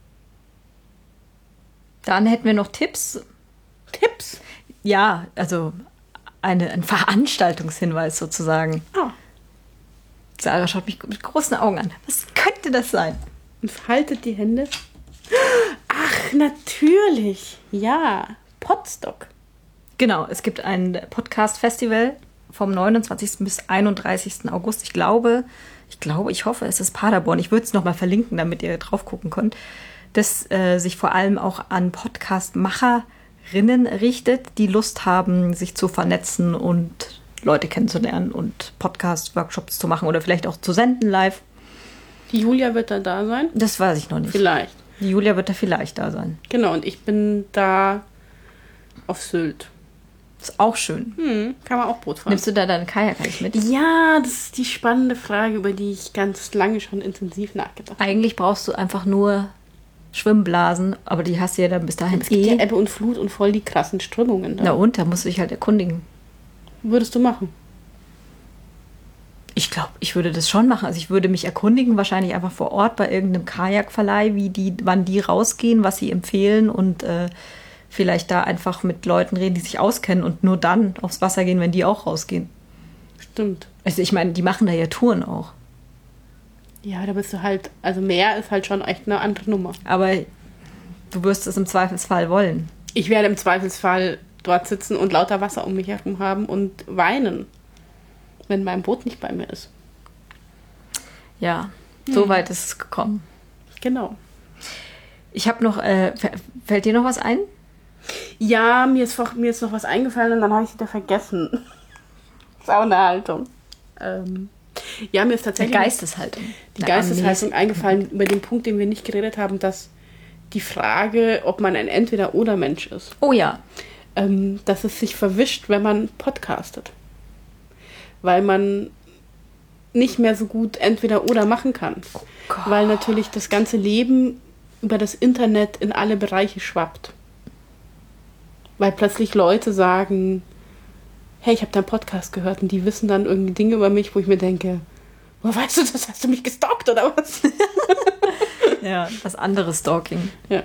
Dann hätten wir noch Tipps. Tipps? Ja, also eine, ein Veranstaltungshinweis sozusagen. Ah. Sarah schaut mich mit großen Augen an. Was könnte das sein? Und faltet die Hände. Ach, natürlich. Ja, Podstock. Genau, es gibt ein Podcast-Festival vom neunundzwanzigsten bis einunddreißigsten August. Ich glaube, ich glaube, ich hoffe, es ist Paderborn. Ich würde es nochmal verlinken, damit ihr drauf gucken könnt. Das äh, sich vor allem auch an Podcast-Macherinnen richtet, die Lust haben, sich zu vernetzen und Leute kennenzulernen und Podcast-Workshops zu machen oder vielleicht auch zu senden live. Die Julia wird da da sein? Das weiß ich noch nicht. Vielleicht. Die Julia wird da vielleicht da sein. Genau, und ich bin da auf Sylt. Ist auch schön. Hm, kann man auch Boot fahren. Nimmst du da deinen Kajak eigentlich mit? Ja, das ist die spannende Frage, über die ich ganz lange schon intensiv nachgedacht habe. Eigentlich brauchst du einfach nur Schwimmblasen, aber die hast du ja dann bis dahin es gibt eh. ja Ebbe und Flut und voll die krassen Strömungen. Da. Na und, da musst du dich halt erkundigen. Würdest du machen? Ich glaube, ich würde das schon machen. Also ich würde mich erkundigen, wahrscheinlich einfach vor Ort bei irgendeinem Kajakverleih, wie die, wann die rausgehen, was sie empfehlen und äh, vielleicht da einfach mit Leuten reden, die sich auskennen und nur dann aufs Wasser gehen, wenn die auch rausgehen. Stimmt. Also ich meine, die machen da ja Touren auch. Ja, da bist du halt, also Meer ist halt schon echt eine andere Nummer. Aber du wirst es im Zweifelsfall wollen. Ich werde im Zweifelsfall dort sitzen und lauter Wasser um mich herum haben und weinen, wenn mein Boot nicht bei mir ist. Ja, so weit ist es gekommen. Genau. Ich habe noch, äh, fällt dir noch was ein? Ja, mir ist, mir ist noch was eingefallen und dann habe ich es wieder vergessen. Das ist auch eine Haltung. Ähm, ja, mir ist tatsächlich die Geisteshaltung. Die Geisteshaltung eingefallen über den Punkt, den wir nicht geredet haben, dass die Frage, ob man ein Entweder-Oder-Mensch ist. Oh ja. Ähm, dass es sich verwischt, wenn man podcastet. Weil man nicht mehr so gut Entweder-Oder machen kann. Oh weil natürlich das ganze Leben über das Internet in alle Bereiche schwappt. Weil plötzlich Leute sagen, hey, ich habe deinen Podcast gehört und die wissen dann irgendwie Dinge über mich, wo ich mir denke, woher weißt du das? Hast du mich gestalkt oder was? Ja, das andere Stalking. Ja.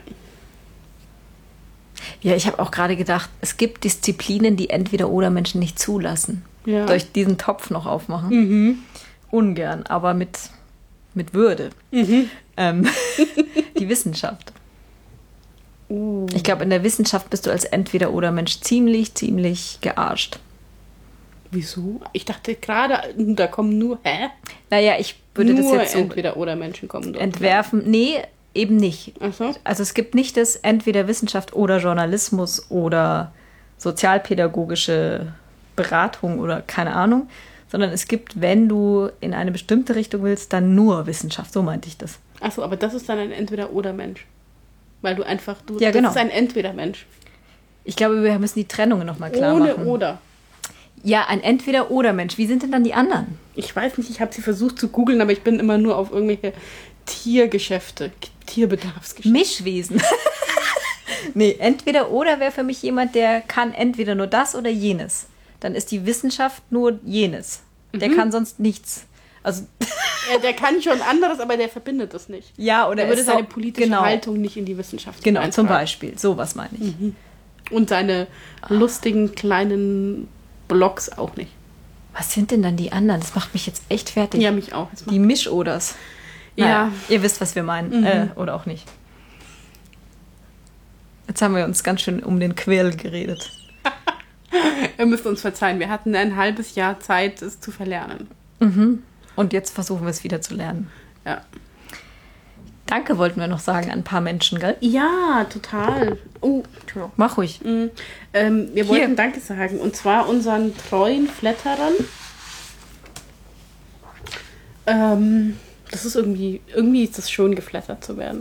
Ja, ich habe auch gerade gedacht, es gibt Disziplinen, die Entweder-Oder-Menschen nicht zulassen. Ja. Soll ich diesen Topf noch aufmachen? Mhm. Ungern, aber mit, mit Würde. Mhm. Ähm, die Wissenschaft. Uh. Ich glaube, in der Wissenschaft bist du als Entweder-Oder-Mensch ziemlich, ziemlich gearscht. Wieso? Ich dachte gerade, da kommen nur, hä? Naja, ich würde nur das jetzt so Entweder-Oder-Menschen kommen dort. entwerfen. Nee, eben nicht. Ach so. Also es gibt nicht das entweder Wissenschaft oder Journalismus oder sozialpädagogische Beratung oder keine Ahnung, sondern es gibt, wenn du in eine bestimmte Richtung willst, dann nur Wissenschaft. So meinte ich das. Achso, aber das ist dann ein Entweder-Oder-Mensch. Weil du einfach, du, ja, das genau. ist ein Entweder-Mensch. Ich glaube, wir müssen die Trennungen nochmal klar Ohne machen. Oder. Ja, ein Entweder-Oder-Mensch. Wie sind denn dann die anderen? Ich weiß nicht, ich habe sie versucht zu googeln, aber ich bin immer nur auf irgendwelche Tiergeschäfte, Tierbedarfsgeschäfte. Mischwesen. Nee, Entweder-Oder wäre für mich jemand, der kann entweder nur das oder jenes. Dann ist die Wissenschaft nur jenes. Der Mhm. kann sonst nichts. Also Ja, der kann schon anderes, aber der verbindet es nicht. ja, oder Der würde ist seine so- politische genau, Haltung nicht in die Wissenschaft Genau, eintragen. zum Beispiel. Sowas meine ich. Und seine lustigen kleinen Blogs auch nicht. Was sind denn dann die anderen? Das macht mich jetzt echt fertig. Ja, mich auch. Jetzt Die Mischoders. Ja. Naja, ihr wisst, was wir meinen. Mhm. Äh, oder auch nicht. Jetzt haben wir uns ganz schön um den Quirl geredet. Ihr müsst uns verzeihen, wir hatten ein halbes Jahr Zeit, es zu verlernen. Mhm. Und jetzt versuchen wir es wieder zu lernen. Ja. Danke wollten wir noch sagen an ein paar Menschen, gell? Ja, total. Oh, Entschuldigung. Mach ruhig. Mhm. Ähm, wir Hier. wollten Danke sagen. Und zwar unseren treuen Flatterern. Ähm, das ist irgendwie, irgendwie ist das schön, geflattert zu werden.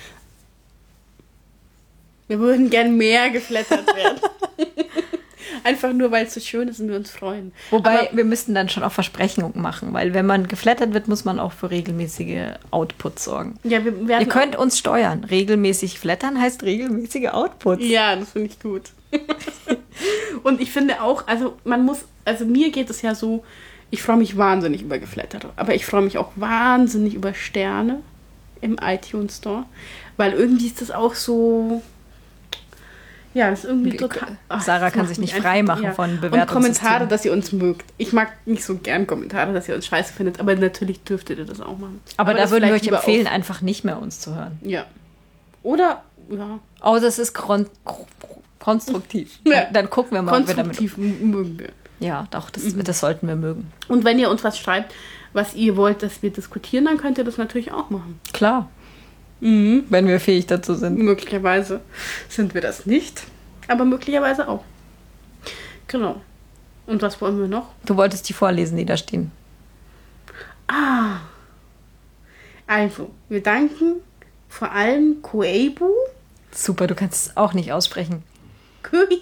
Wir würden gern mehr geflattert werden. Einfach nur, weil es so schön ist und wir uns freuen. Wobei, Aber, wir müssten dann schon auch Versprechungen machen, weil wenn man geflattert wird, muss man auch für regelmäßige Outputs sorgen. ja, wir werden Ihr könnt uns steuern. Regelmäßig flattern heißt regelmäßige Outputs. Ja, das finde ich gut. Und ich finde auch, also man muss, also mir geht es ja so, ich freue mich wahnsinnig über Geflatterte, aber ich freue mich auch wahnsinnig über Sterne im iTunes Store, weil irgendwie ist das auch so, ja, das ist irgendwie Wie- total... ach, Sarah das kann macht sich mich nicht frei machen von Und Bewertungssystemen. Kommentare, dass ihr uns mögt. Ich mag nicht so gern Kommentare, dass ihr uns scheiße findet, aber natürlich dürftet ihr das auch machen. Aber, da das würden wir vielleicht euch lieber empfehlen, einfach nicht mehr uns zu hören. Auf, ja. Oder, ja, Oh, das ist kon konstruktiv. Ja. Dann gucken wir mal, ob wir damit... konstruktiv m- mögen wir. Ja, doch, das, das sollten wir mögen. Und wenn ihr uns was schreibt, was ihr wollt, dass wir diskutieren, dann könnt ihr das natürlich auch machen. Klar. Wenn wir fähig dazu sind. Möglicherweise sind wir das nicht, aber möglicherweise auch. Genau. Und was wollen wir noch? Du wolltest die vorlesen, die da stehen. Ah. Also, wir danken vor allem Koeibu. Super, du kannst es auch nicht aussprechen. Koeibu.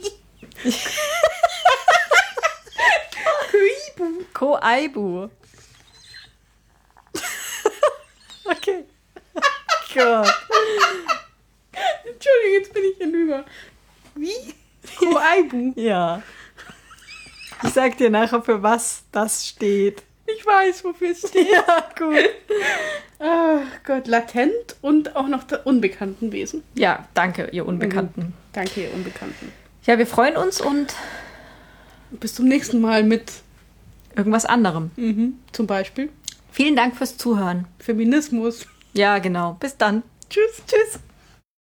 Koeibu. Koaibu. Okay. Gott. Entschuldigung, jetzt bin ich hinüber. Wie? Koeibu. Ja. Ich sag dir nachher, für was das steht. Ich weiß, wofür es steht. Ja, gut. Ach Gott, latent und auch noch der unbekannten Wesen. Ja, danke, ihr Unbekannten. Danke, ihr Unbekannten. Ja, wir freuen uns und Bis zum nächsten Mal mit irgendwas anderem. mhm, zum Beispiel Vielen Dank fürs Zuhören. Feminismus. Ja, genau. Bis dann. Tschüss. Tschüss.